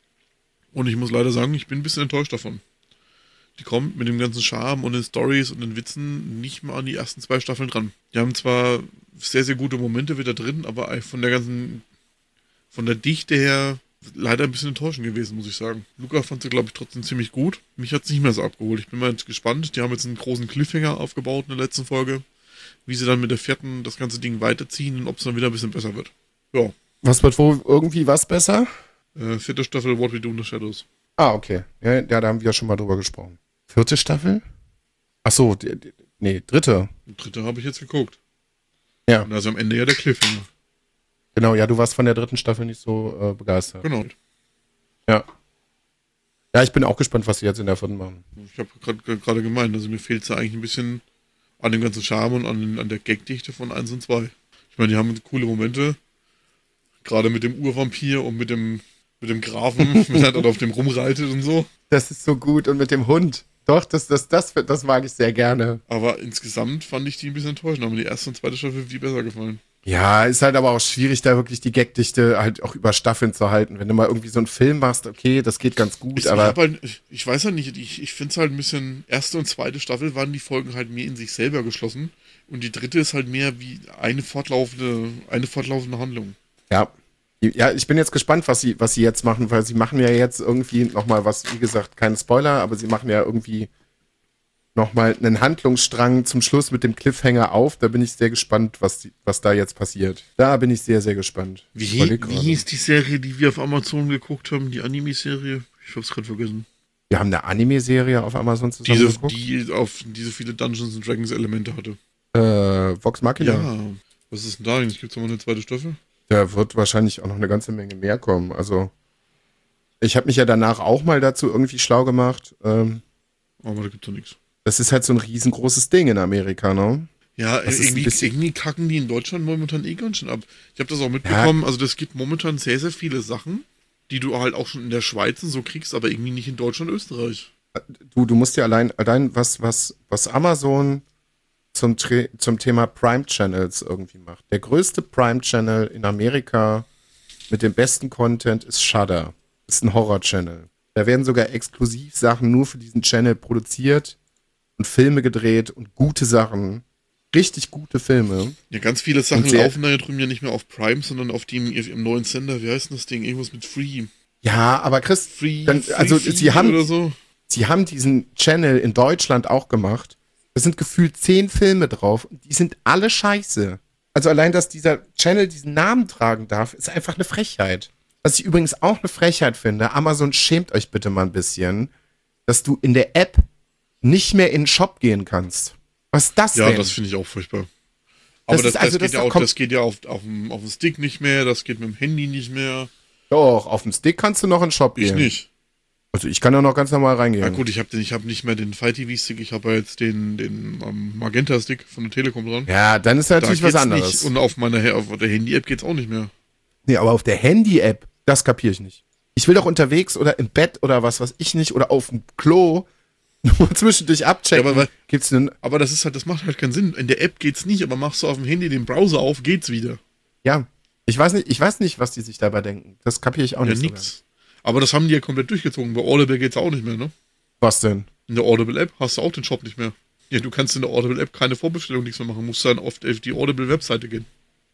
Und ich muss leider sagen, ich bin ein bisschen enttäuscht davon. Die kommt mit dem ganzen Charme und den Storys und den Witzen nicht mal an die ersten zwei Staffeln dran. Die haben zwar sehr, sehr gute Momente wieder drin, aber von der ganzen, von der Dichte her leider ein bisschen enttäuschend gewesen, muss ich sagen. Luca fand sie, glaube ich, trotzdem ziemlich gut. Mich hat es nicht mehr so abgeholt. Ich bin mal jetzt gespannt. Die haben jetzt einen großen Cliffhanger aufgebaut in der letzten Folge. Wie sie dann mit der vierten das ganze Ding weiterziehen und ob es dann wieder ein bisschen besser wird. Ja. Was wird wohl irgendwie was besser? Äh, vierte Staffel What We Do in the Shadows. Ah, okay. Ja, ja, da haben wir ja schon mal drüber gesprochen. Vierte Staffel? Ach so, die, die, nee, dritte. Die dritte habe ich jetzt geguckt. Ja. Und da ist am Ende ja der Cliffhanger. Genau, ja, du warst von der dritten Staffel nicht so äh, begeistert. Genau. Ja. Ja, ich bin auch gespannt, was sie jetzt in der vierten machen. Ich habe gerade gemeint, also mir fehlt es ja eigentlich ein bisschen an dem ganzen Charme und an, an der Gagdichte von eins und zwei. Ich meine, die haben coole Momente. Gerade mit dem Urvampir und mit dem, mit dem Grafen, wenn er dann auf dem rumreitet und so. Das ist so gut. Und mit dem Hund. Doch, das, das, das, das mag ich sehr gerne. Aber insgesamt fand ich die ein bisschen enttäuschend. Aber die erste und zweite Staffel viel besser gefallen. Ja, ist halt aber auch schwierig, da wirklich die Gagdichte halt auch über Staffeln zu halten. Wenn du mal irgendwie so einen Film machst, okay, das geht ganz gut, ich, aber... Ich, hab halt, ich, ich weiß halt nicht, ich, ich finde es halt ein bisschen... Erste und zweite Staffel waren die Folgen halt mehr in sich selber geschlossen. Und die dritte ist halt mehr wie eine fortlaufende, eine fortlaufende Handlung. Ja, Ja, ich bin jetzt gespannt, was sie, was sie jetzt machen, weil sie machen ja jetzt irgendwie nochmal was, wie gesagt, keine Spoiler, aber sie machen ja irgendwie nochmal einen Handlungsstrang zum Schluss mit dem Cliffhanger auf. Da bin ich sehr gespannt, was, die, was da jetzt passiert. Da bin ich sehr, sehr gespannt. Wie, wie hieß die Serie, die wir auf Amazon geguckt haben, die Anime-Serie? Ich hab's gerade vergessen. Wir haben eine Anime-Serie auf Amazon zusammen diese, geguckt. Die auf diese viele Dungeons and Dragons Elemente hatte. Äh, Vox Machina. Ja, was ist denn da eigentlich? Gibt's noch mal eine zweite Staffel? Da wird wahrscheinlich auch noch eine ganze Menge mehr kommen. Also, ich habe mich ja danach auch mal dazu irgendwie schlau gemacht. Ähm, Aber da gibt's doch nichts. Das ist halt so ein riesengroßes Ding in Amerika, ne? Ja, Das ist ein irgendwie, bisschen- irgendwie kacken die in Deutschland momentan eh ganz schön ab. Ich habe das auch mitbekommen, also das gibt momentan sehr, sehr viele Sachen, die du halt auch schon in der Schweiz und so kriegst, aber irgendwie nicht in Deutschland und Österreich. Du, du musst ja allein, allein was, was, was Amazon zum, Tre- zum Thema Prime Channels irgendwie macht. Der größte Prime Channel in Amerika mit dem besten Content ist Shudder. Ist ein Horror-Channel. Da werden sogar exklusiv Sachen nur für diesen Channel produziert und Filme gedreht und gute Sachen. Richtig gute Filme. Ja, ganz viele Sachen Und sehr- laufen da ja drüben ja nicht mehr auf Prime, sondern auf dem im neuen Sender. Wie heißt denn das Ding? Irgendwas mit Free. Ja, aber Chris, Free, dann, Free also Feed sie haben, oder so. sie haben diesen Channel in Deutschland auch gemacht. Da sind gefühlt zehn Filme drauf und die sind alle scheiße. Also allein, dass dieser Channel diesen Namen tragen darf, ist einfach eine Frechheit. Was ich übrigens auch eine Frechheit finde, Amazon schämt euch bitte mal ein bisschen, dass du in der App nicht mehr in den Shop gehen kannst. Was ist das Ja, denn? das finde ich auch furchtbar. Aber Das das, ist also- das, geht das ja auch, kommt- das geht ja auf, auf, dem, auf dem Stick nicht mehr, das geht mit dem Handy nicht mehr. Doch, auf dem Stick kannst du noch in den Shop Ich gehen. nicht. Also ich kann da noch ganz normal reingehen. Ja gut, ich habe ich hab nicht mehr den Fight T V-Stick, ich habe ja jetzt den, den um, Magenta-Stick von der Telekom dran. Ja, dann ist natürlich was geht's anderes. nicht. Und auf meiner auf der Handy-App geht's auch nicht mehr. Nee, aber auf der Handy-App, das kapiere ich nicht. Ich will doch unterwegs oder im Bett oder was weiß ich nicht oder auf dem Klo nur zwischendurch abchecken. Ja, aber weil- Gibt's einen, Aber das ist halt, das macht halt keinen Sinn. In der App geht's nicht, aber machst du auf dem Handy den Browser auf, geht's wieder. ja, ich weiß nicht, ich weiß nicht, was die sich dabei denken. Das kapiere ich auch Ja, nicht so nix. Aber das haben die ja komplett durchgezogen. Bei Audible geht's auch nicht mehr, ne? ganz. Was denn? In der Audible-App hast du auch den Shop nicht mehr. Ja, du kannst in der Audible-App keine Vorbestellung, nichts mehr machen. Musst dann auf die Audible-Webseite gehen.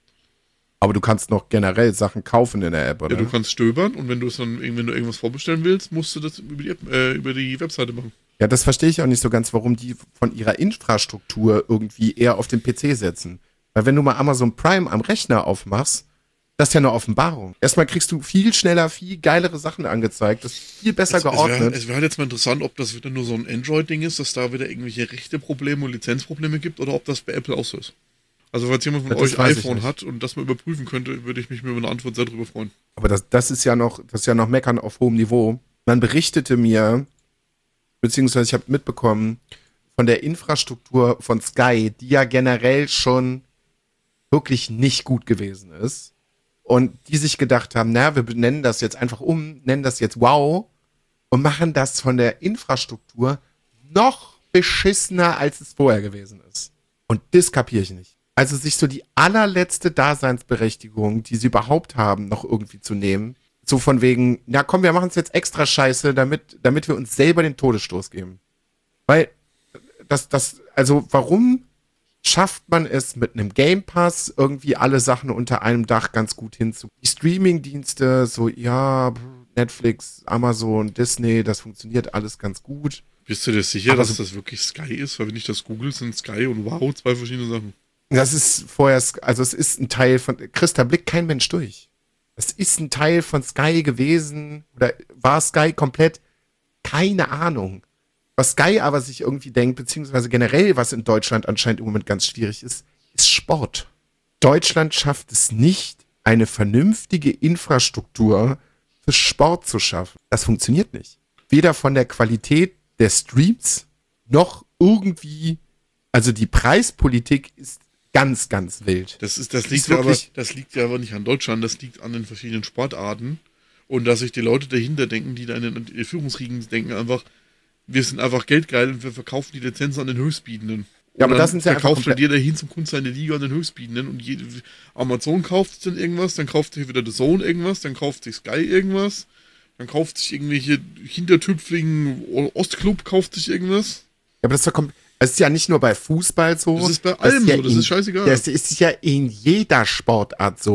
Aber du kannst noch generell Sachen kaufen in der App, oder? Ja, du kannst stöbern und wenn du es dann, wenn du irgendwas vorbestellen willst, musst du das über die, App, äh, über die Webseite machen. Ja, das verstehe ich auch nicht so ganz, warum die von ihrer Infrastruktur irgendwie eher auf den P C setzen. Weil wenn du mal Amazon Prime am Rechner aufmachst, das ist ja eine Offenbarung. Erstmal kriegst du viel schneller, viel geilere Sachen angezeigt. Das ist viel besser Es, es geordnet. wäre wär halt jetzt mal interessant, ob das wieder nur so ein Android-Ding ist, dass da wieder irgendwelche Rechteprobleme und Lizenzprobleme gibt oder ob das bei Apple auch so ist. Also falls jemand von Das euch weiß ich iPhone nicht. hat und das mal überprüfen könnte, würde ich mich über eine Antwort sehr drüber freuen. Aber das, das ist ja noch, das ist ja noch Meckern auf hohem Niveau. Man berichtete mir, beziehungsweise ich habe mitbekommen, von der Infrastruktur von Sky, die ja generell schon wirklich nicht gut gewesen ist. Und die sich gedacht haben, na, wir nennen das jetzt einfach um, nennen das jetzt Wow und machen das von der Infrastruktur noch beschissener, als es vorher gewesen ist. Und das kapiere ich nicht. Also sich so die allerletzte Daseinsberechtigung, die sie überhaupt haben, noch irgendwie zu nehmen. So von wegen, na komm, wir machen es jetzt extra scheiße, damit, damit wir uns selber den Todesstoß geben. Weil, das, das, also warum schafft man es mit einem Game Pass irgendwie alle Sachen unter einem Dach ganz gut hinzu? Die Streaming-Dienste, so, ja, Netflix, Amazon, Disney, das funktioniert alles ganz gut. Bist du dir sicher, Aber dass so- das wirklich Sky ist? Weil wenn ich das google, sind Sky und Wow zwei verschiedene Sachen. Das ist vorher, also es ist ein Teil von, Chris, da blickt kein Mensch durch. Es ist ein Teil von Sky gewesen, oder war Sky komplett? Keine Ahnung. Was Sky aber sich irgendwie denkt, beziehungsweise generell, was in Deutschland anscheinend im Moment ganz schwierig ist, ist Sport. Deutschland schafft es nicht, eine vernünftige Infrastruktur für Sport zu schaffen. Das funktioniert nicht. Weder von der Qualität der Streams, noch irgendwie, also die Preispolitik ist ganz, ganz wild. Das ist, das Das liegt ist ja aber, wirklich- das liegt ja aber nicht an Deutschland, das liegt an den verschiedenen Sportarten. Und dass sich die Leute dahinter denken, die da in den, in den Führungsriegen denken einfach, wir sind einfach geldgeil und wir verkaufen die Lizenzen an den Höchstbietenden. Ja, aber Und das dann sind ja einfach verkauft dann komplett- jeder hin zum Kunst seine Liga an den Höchstbietenden und jede, Amazon kauft sich dann irgendwas, dann kauft sich wieder The Zone irgendwas, dann kauft sich Sky irgendwas, dann kauft sich irgendwelche hintertüpfligen Ostclub kauft sich irgendwas. Ja, aber das ist, doch kom- es ist ja nicht nur bei Fußball so. Das ist bei allem ja so, das in, ist scheißegal. Das ist ja in jeder Sportart so.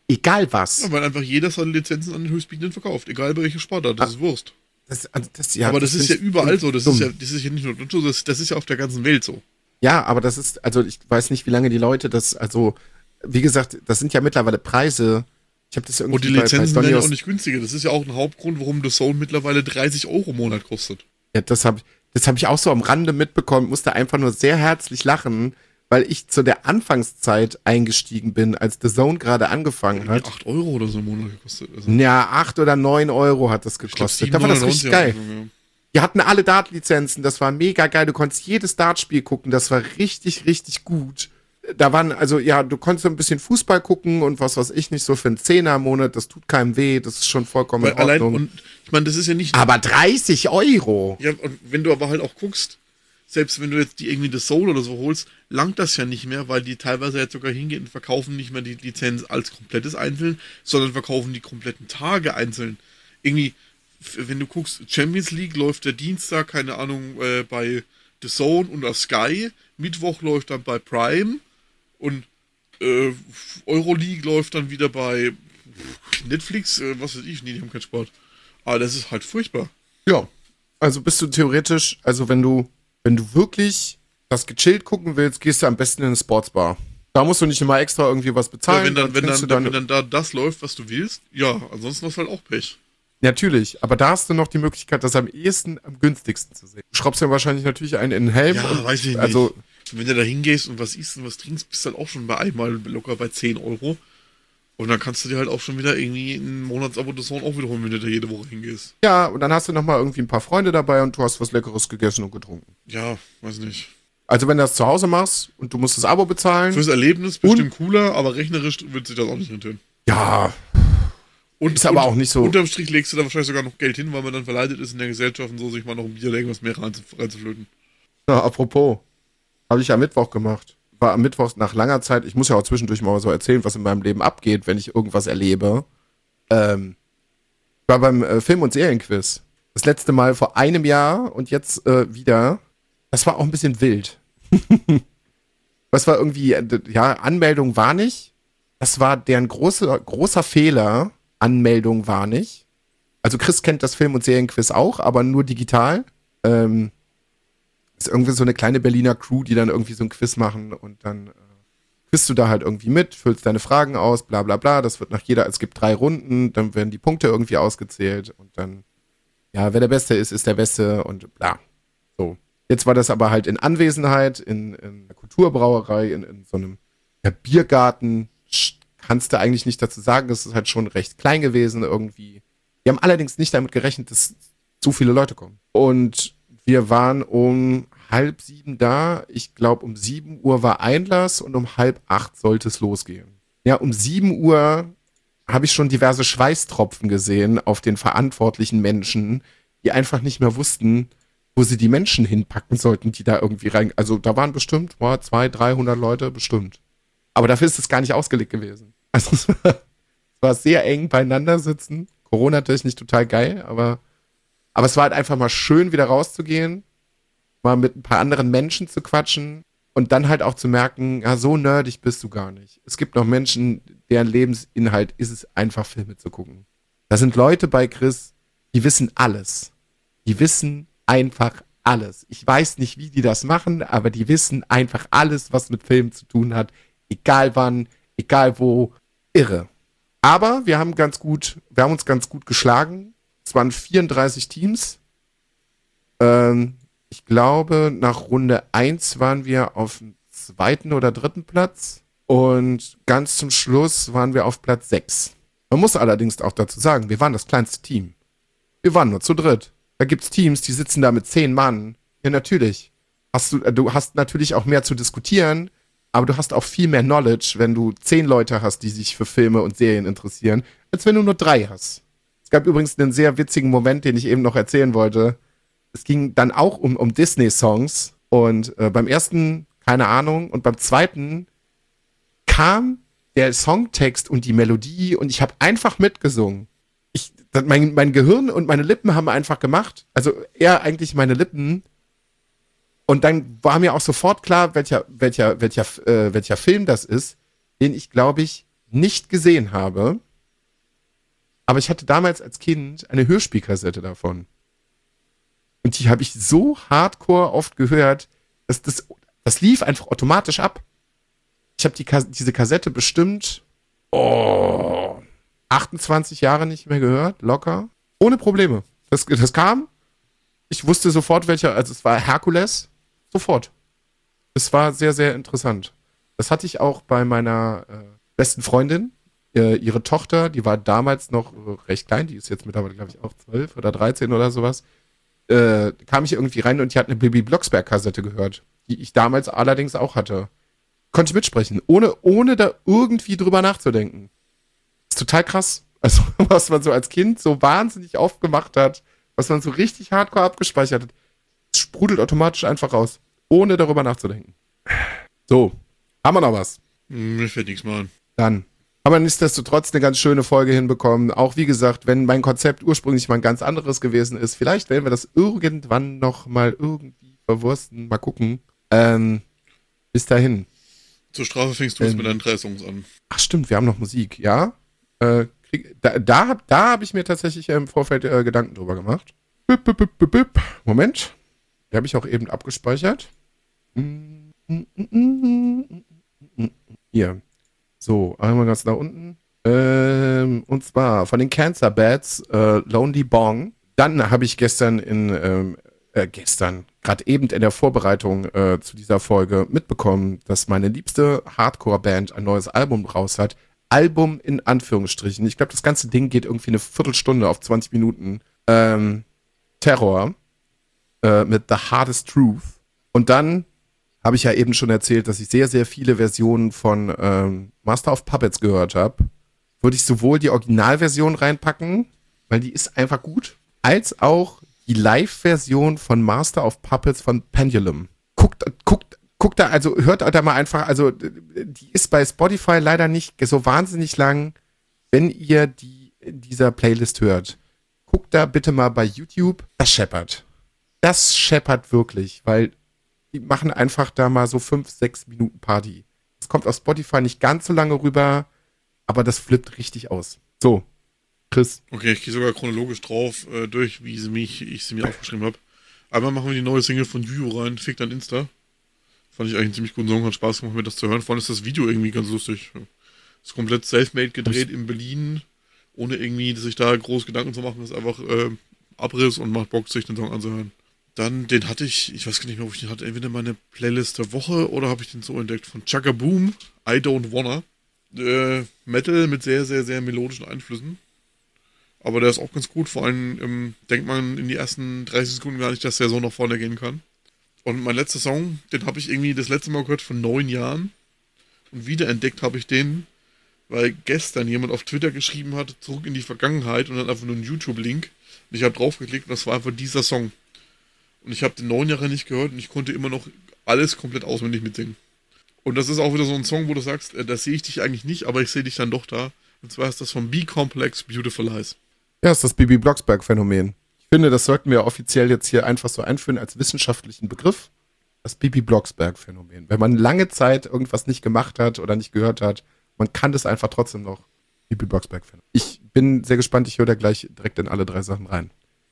Egal was. Ja, weil einfach jeder seine Lizenzen an den Höchstbietenden verkauft, egal bei welcher Sportart, das Ah, ist Wurst. Das, also das, ja, aber das, das ist ja überall so, das dumm. ist ja, das ist ja nicht nur so, das, das ist ja auf der ganzen Welt so. Ja, aber das ist, also ich weiß nicht, wie lange die Leute das, also wie gesagt, das sind ja mittlerweile Preise. Ich habe das irgendwie Und die bei, Lizenzen bei werden ja Stonios, auch nicht günstiger. Das ist ja auch ein Hauptgrund, warum The Zone mittlerweile dreißig Euro im Monat kostet. ja, das habe das hab ich auch so am Rande mitbekommen, musste einfach nur sehr herzlich lachen, weil ich zu der Anfangszeit eingestiegen bin, als The Zone gerade angefangen hat. acht Euro oder so im Monat gekostet. Also, Ja, acht oder neun Euro hat das ich glaub, gekostet. Da war das richtig geil. siebenhundertneunzig. Die hatten alle Dart-Lizenzen, das war mega geil. Du konntest jedes Dartspiel gucken, das war richtig, richtig gut. Da waren, also ja, du konntest ein bisschen Fußball gucken und was weiß ich nicht, so für einen Zehner im Monat, das tut keinem weh, das ist schon vollkommen Weil in Ordnung. allein, und ich meine, das ist ja nicht. Aber dreißig Euro? Ja, und wenn du aber halt auch guckst, selbst wenn du jetzt die irgendwie das Soul oder so holst, langt das ja nicht mehr, weil die teilweise jetzt sogar hingehen und verkaufen nicht mehr die Lizenz als komplettes einzeln, sondern verkaufen die kompletten Tage einzeln. Irgendwie, wenn du guckst, Champions League läuft der Dienstag, keine Ahnung, äh, bei The Zone und auf Sky, Mittwoch läuft dann bei Prime und äh, Euroleague läuft dann wieder bei Netflix, äh, was weiß ich, nee, die haben keinen Sport. Aber das ist halt furchtbar. Ja. Also bist du theoretisch, also wenn du, wenn du wirklich das gechillt gucken willst, gehst du am besten in eine Sportsbar. Da musst du nicht immer extra irgendwie was bezahlen. Ja, wenn dann, wenn trinkst dann, du wenn dann da das läuft, was du willst, ja, ansonsten hast du halt auch Pech. Natürlich, aber da hast du noch die Möglichkeit, das am ehesten, am günstigsten zu sehen. Du schraubst ja wahrscheinlich natürlich einen in den Helm. Ja, und, weiß ich nicht. Also, wenn du da hingehst und was isst und was trinkst, bist du halt auch schon bei einmal locker bei zehn Euro. Und dann kannst du dir halt auch schon wieder irgendwie ein Monatsabo des Zone auch wiederholen, wenn du da jede Woche hingehst. ja, und dann hast du nochmal irgendwie ein paar Freunde dabei und du hast was Leckeres gegessen und getrunken. Ja, weiß nicht. Also wenn du das zu Hause machst und du musst das Abo bezahlen. Fürs Erlebnis bestimmt cooler, aber rechnerisch wird sich das auch nicht rentieren. Ja. Und Ist aber und, auch nicht so. Unterm Strich legst du da wahrscheinlich sogar noch Geld hin, weil man dann verleitet ist in der Gesellschaft und so, sich mal noch ein Bier oder irgendwas mehr reinzuf- reinzuflöten. Ja, apropos. Habe ich am Mittwoch gemacht. War am Mittwoch nach langer Zeit, ich muss ja auch zwischendurch mal so erzählen, was in meinem Leben abgeht, wenn ich irgendwas erlebe. Ähm, ich war beim äh, Film- und Serienquiz. Das letzte Mal vor einem Jahr und jetzt äh, wieder. Das war auch ein bisschen wild. Das war irgendwie, äh, ja, Anmeldung war nicht. Das war deren große, großer Fehler. Anmeldung war nicht. Also Chris kennt das Film- und Serienquiz auch, aber nur digital. Ähm, ist irgendwie so eine kleine Berliner Crew, die dann irgendwie so ein Quiz machen und dann äh, quizst du da halt irgendwie mit, füllst deine Fragen aus, bla bla bla. Das wird nach jeder, es gibt drei Runden, dann werden die Punkte irgendwie ausgezählt und dann, ja, wer der Beste ist, ist der Beste und bla. So. Jetzt war das aber halt in Anwesenheit, in, in einer Kulturbrauerei, in, in so einem ja, Biergarten. Kannst du eigentlich nicht dazu sagen, es ist halt schon recht klein gewesen irgendwie. Wir haben allerdings nicht damit gerechnet, dass so viele Leute kommen. Und wir waren um halb sieben da. Ich glaube, um sieben Uhr war Einlass und um halb acht sollte es losgehen. Ja, um sieben Uhr habe ich schon diverse Schweißtropfen gesehen auf den verantwortlichen Menschen, die einfach nicht mehr wussten, wo sie die Menschen hinpacken sollten, die da irgendwie rein. Also da waren bestimmt boah, zweihundert, dreihundert Leute, bestimmt. Aber dafür ist es gar nicht ausgelegt gewesen. Also es war, es war sehr eng beieinander sitzen. Corona-technisch total geil, aber Aber es war halt einfach mal schön, wieder rauszugehen, mal mit ein paar anderen Menschen zu quatschen und dann halt auch zu merken, ja, so nerdig bist du gar nicht. Es gibt noch Menschen, deren Lebensinhalt ist es einfach, Filme zu gucken. Da sind Leute bei Chris, die wissen alles. Die wissen einfach alles. Ich weiß nicht, wie die das machen, aber die wissen einfach alles, was mit Filmen zu tun hat. Egal wann, egal wo. Irre. Aber wir haben ganz gut, wir haben uns ganz gut geschlagen. Es waren vierunddreißig Teams. Ähm, ich glaube, nach Runde eins waren wir auf dem zweiten oder dritten Platz. Und ganz zum Schluss waren wir auf Platz sechs. Man muss allerdings auch dazu sagen, wir waren das kleinste Team. Wir waren nur zu dritt. Da gibt's Teams, die sitzen da mit zehn Mann. Ja, natürlich. Hast du, du hast natürlich auch mehr zu diskutieren, aber du hast auch viel mehr Knowledge, wenn du zehn Leute hast, die sich für Filme und Serien interessieren, als wenn du nur drei hast. Es gab übrigens einen sehr witzigen Moment, den ich eben noch erzählen wollte. Es ging dann auch um, um Disney-Songs und äh, beim ersten, keine Ahnung, und beim zweiten kam der Songtext und die Melodie und ich habe einfach mitgesungen. Ich, mein, mein Gehirn und meine Lippen haben einfach gemacht, also eher eigentlich meine Lippen. Und dann war mir auch sofort klar, welcher, welcher, welcher, äh, welcher Film das ist, den ich, glaube ich, nicht gesehen habe. Aber ich hatte damals als Kind eine Hörspielkassette davon. Und die habe ich so hardcore oft gehört, dass das, das lief einfach automatisch ab. Ich habe die, diese Kassette bestimmt oh, achtundzwanzig Jahre nicht mehr gehört, locker. Ohne Probleme. Das, das kam. Ich wusste sofort, welcher, also es war Herkules. Sofort. Es war sehr, sehr interessant. Das hatte ich auch bei meiner äh, besten Freundin. Äh, ihre Tochter, die war damals noch äh, recht klein, die ist jetzt mittlerweile, glaube ich, auch zwölf oder dreizehn oder sowas. Äh, kam ich irgendwie rein und die hat eine Bibi Blocksberg-Kassette gehört, die ich damals allerdings auch hatte. Konnte ich mitsprechen, ohne, ohne da irgendwie drüber nachzudenken. Ist total krass. Also, was man so als Kind so wahnsinnig aufgemacht hat, was man so richtig hardcore abgespeichert hat, sprudelt automatisch einfach raus, ohne darüber nachzudenken. So, haben wir noch was? Mir fällt nichts mehr an. Dann haben wir nichtsdestotrotz eine ganz schöne Folge hinbekommen. Auch wie gesagt, wenn mein Konzept ursprünglich mal ein ganz anderes gewesen ist, vielleicht werden wir das irgendwann noch mal irgendwie verwursten. Mal gucken. Ähm, bis dahin. Zur Strafe fängst du jetzt ähm, mit deinen drei Songs an. Ach stimmt, wir haben noch Musik, ja. Äh, krieg, da da habe da hab ich mir tatsächlich im Vorfeld äh, Gedanken drüber gemacht. Bip, bip, bip, bip, bip. Moment. Die habe ich auch eben abgespeichert. Hier. So, einmal ganz nach unten. Ähm, und zwar von den Cancer Bats, äh, Lonely Bong. Dann habe ich gestern in, ähm, äh, gestern, gerade eben in der Vorbereitung äh, zu dieser Folge mitbekommen, dass meine liebste Hardcore-Band ein neues Album raus hat. Album in Anführungsstrichen. Ich glaube, das ganze Ding geht irgendwie eine Viertelstunde auf zwanzig Minuten. Ähm, Terror äh, mit The Hardest Truth. Und dann habe ich ja eben schon erzählt, dass ich sehr, sehr viele Versionen von ähm, Master of Puppets gehört habe. Würde ich sowohl die Originalversion reinpacken, weil die ist einfach gut, als auch die Live-Version von Master of Puppets von Pendulum. Guckt, guckt, guckt da, also hört da mal einfach, also die ist bei Spotify leider nicht so wahnsinnig lang, wenn ihr die in dieser Playlist hört. Guckt da bitte mal bei YouTube, das scheppert. Das scheppert wirklich, weil die machen einfach da mal so fünf, sechs Minuten Party. Das kommt auf Spotify nicht ganz so lange rüber, aber das flippt richtig aus. So, Chris. Okay, ich gehe sogar chronologisch drauf äh, durch, wie sie mich, ich sie mir aufgeschrieben habe. Einmal machen wir die neue Single von Juju rein, Fick dein Insta. Fand ich eigentlich einen ziemlich guten Song, hat Spaß gemacht, mir das zu hören. Vor allem ist das Video irgendwie ganz lustig. Ist komplett self-made gedreht in Berlin, ohne irgendwie sich da groß Gedanken zu machen. Ist einfach äh, Abriss und macht Bock, sich den Song anzuhören. Dann, den hatte ich, ich weiß gar nicht mehr, ob ich den hatte, entweder meine Playlist der Woche oder habe ich den so entdeckt von Chaka Boom, I Don't Wanna. Äh, Metal mit sehr, sehr, sehr melodischen Einflüssen. Aber der ist auch ganz gut, vor allem ähm, denkt man in die ersten dreißig Sekunden gar nicht, dass der so nach vorne gehen kann. Und mein letzter Song, den habe ich irgendwie das letzte Mal gehört vor neun Jahren. Und wiederentdeckt habe ich den, weil gestern jemand auf Twitter geschrieben hat, zurück in die Vergangenheit und dann einfach nur einen YouTube-Link. Und ich habe draufgeklickt und das war einfach dieser Song. Und ich habe den neun Jahre nicht gehört und ich konnte immer noch alles komplett auswendig mitsingen. Und das ist auch wieder so ein Song, wo du sagst, äh, das sehe ich dich eigentlich nicht, aber ich sehe dich dann doch da. Und zwar ist das von B-Complex, Beautiful Lies. Ja, ist das Bibi Blocksberg-Phänomen. Ich finde, das sollten wir offiziell jetzt hier einfach so einführen als wissenschaftlichen Begriff. Das Bibi Blocksberg-Phänomen. Wenn man lange Zeit irgendwas nicht gemacht hat oder nicht gehört hat, man kann das einfach trotzdem noch. Bibi Blocksberg-Phänomen. Ich bin sehr gespannt, ich höre da gleich direkt in alle drei Sachen rein.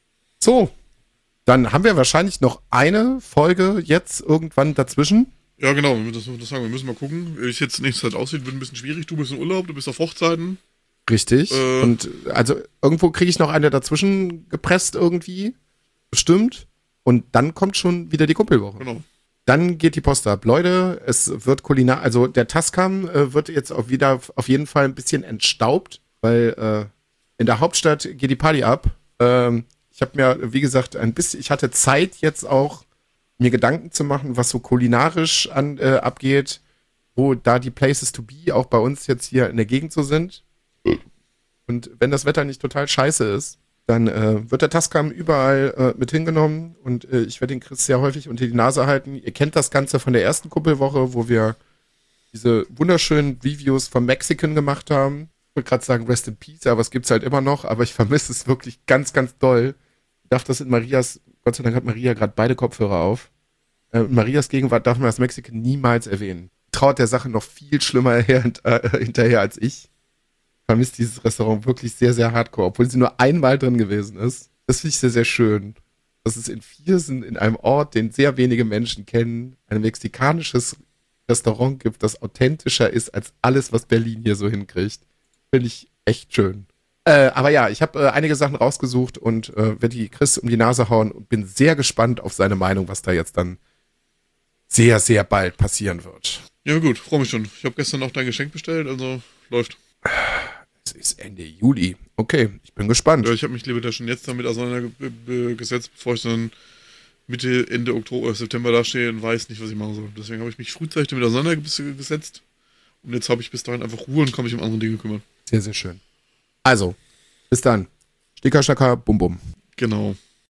So. Dann haben wir wahrscheinlich noch eine Folge jetzt irgendwann dazwischen. Ja, genau, das, das sagen wir, müssen mal gucken. Wie es jetzt nächste Zeit aussieht, wird ein bisschen schwierig. Du bist in Urlaub, du bist auf Hochzeiten. Richtig. Äh, Und also irgendwo kriege ich noch eine dazwischen gepresst irgendwie. Bestimmt. Und dann kommt schon wieder die Kumpelwoche. Genau. Dann geht die Post ab. Leute, es wird kulinar, also der Tascam äh, wird jetzt auch wieder auf jeden Fall ein bisschen entstaubt, weil äh, in der Hauptstadt geht die Party ab. Ähm, Ich habe mir, wie gesagt, ein bisschen, ich hatte Zeit jetzt auch, mir Gedanken zu machen, was so kulinarisch an, äh, abgeht, wo da die Places to be auch bei uns jetzt hier in der Gegend so sind. Und wenn das Wetter nicht total scheiße ist, dann äh, wird der Tascam überall äh, mit hingenommen und äh, ich werde den Chris sehr häufig unter die Nase halten. Ihr kennt das Ganze von der ersten Kuppelwoche, wo wir diese wunderschönen Reviews von Mexican gemacht haben. Ich wollte gerade sagen Rest in Peace, aber es gibt's halt immer noch, aber ich vermisse es wirklich ganz, ganz doll. Ich darf das in Marias, Gott sei Dank hat Maria gerade beide Kopfhörer auf. Äh, in Marias Gegenwart darf man das Mexican niemals erwähnen. traut der Sache noch viel schlimmer her, äh, hinterher als ich. Vermisst dieses Restaurant wirklich sehr, sehr hardcore, obwohl sie nur einmal drin gewesen ist. Das finde ich sehr, sehr schön. Dass es in Viersen, in einem Ort, den sehr wenige Menschen kennen, ein mexikanisches Restaurant gibt, das authentischer ist als alles, was Berlin hier so hinkriegt. Finde ich echt schön. Äh, aber ja, ich habe äh, einige Sachen rausgesucht und äh, werde die Chris um die Nase hauen und bin sehr gespannt auf seine Meinung, was da jetzt dann sehr, sehr bald passieren wird. Ja gut, freue mich schon. Ich habe gestern auch dein Geschenk bestellt, also läuft. Es ist Ende Juli. Okay, ich bin gespannt. Ja, ich habe mich lieber da schon jetzt damit auseinandergesetzt, bevor ich dann Mitte, Ende Oktober, September da stehe und weiß nicht, was ich machen soll. Deswegen habe ich mich frühzeitig damit auseinandergesetzt und jetzt habe ich bis dahin einfach Ruhe und kann mich um andere Dinge kümmern. Sehr, sehr schön. Also, bis dann. Sticker, Stacker, Bum, Bum. Genau.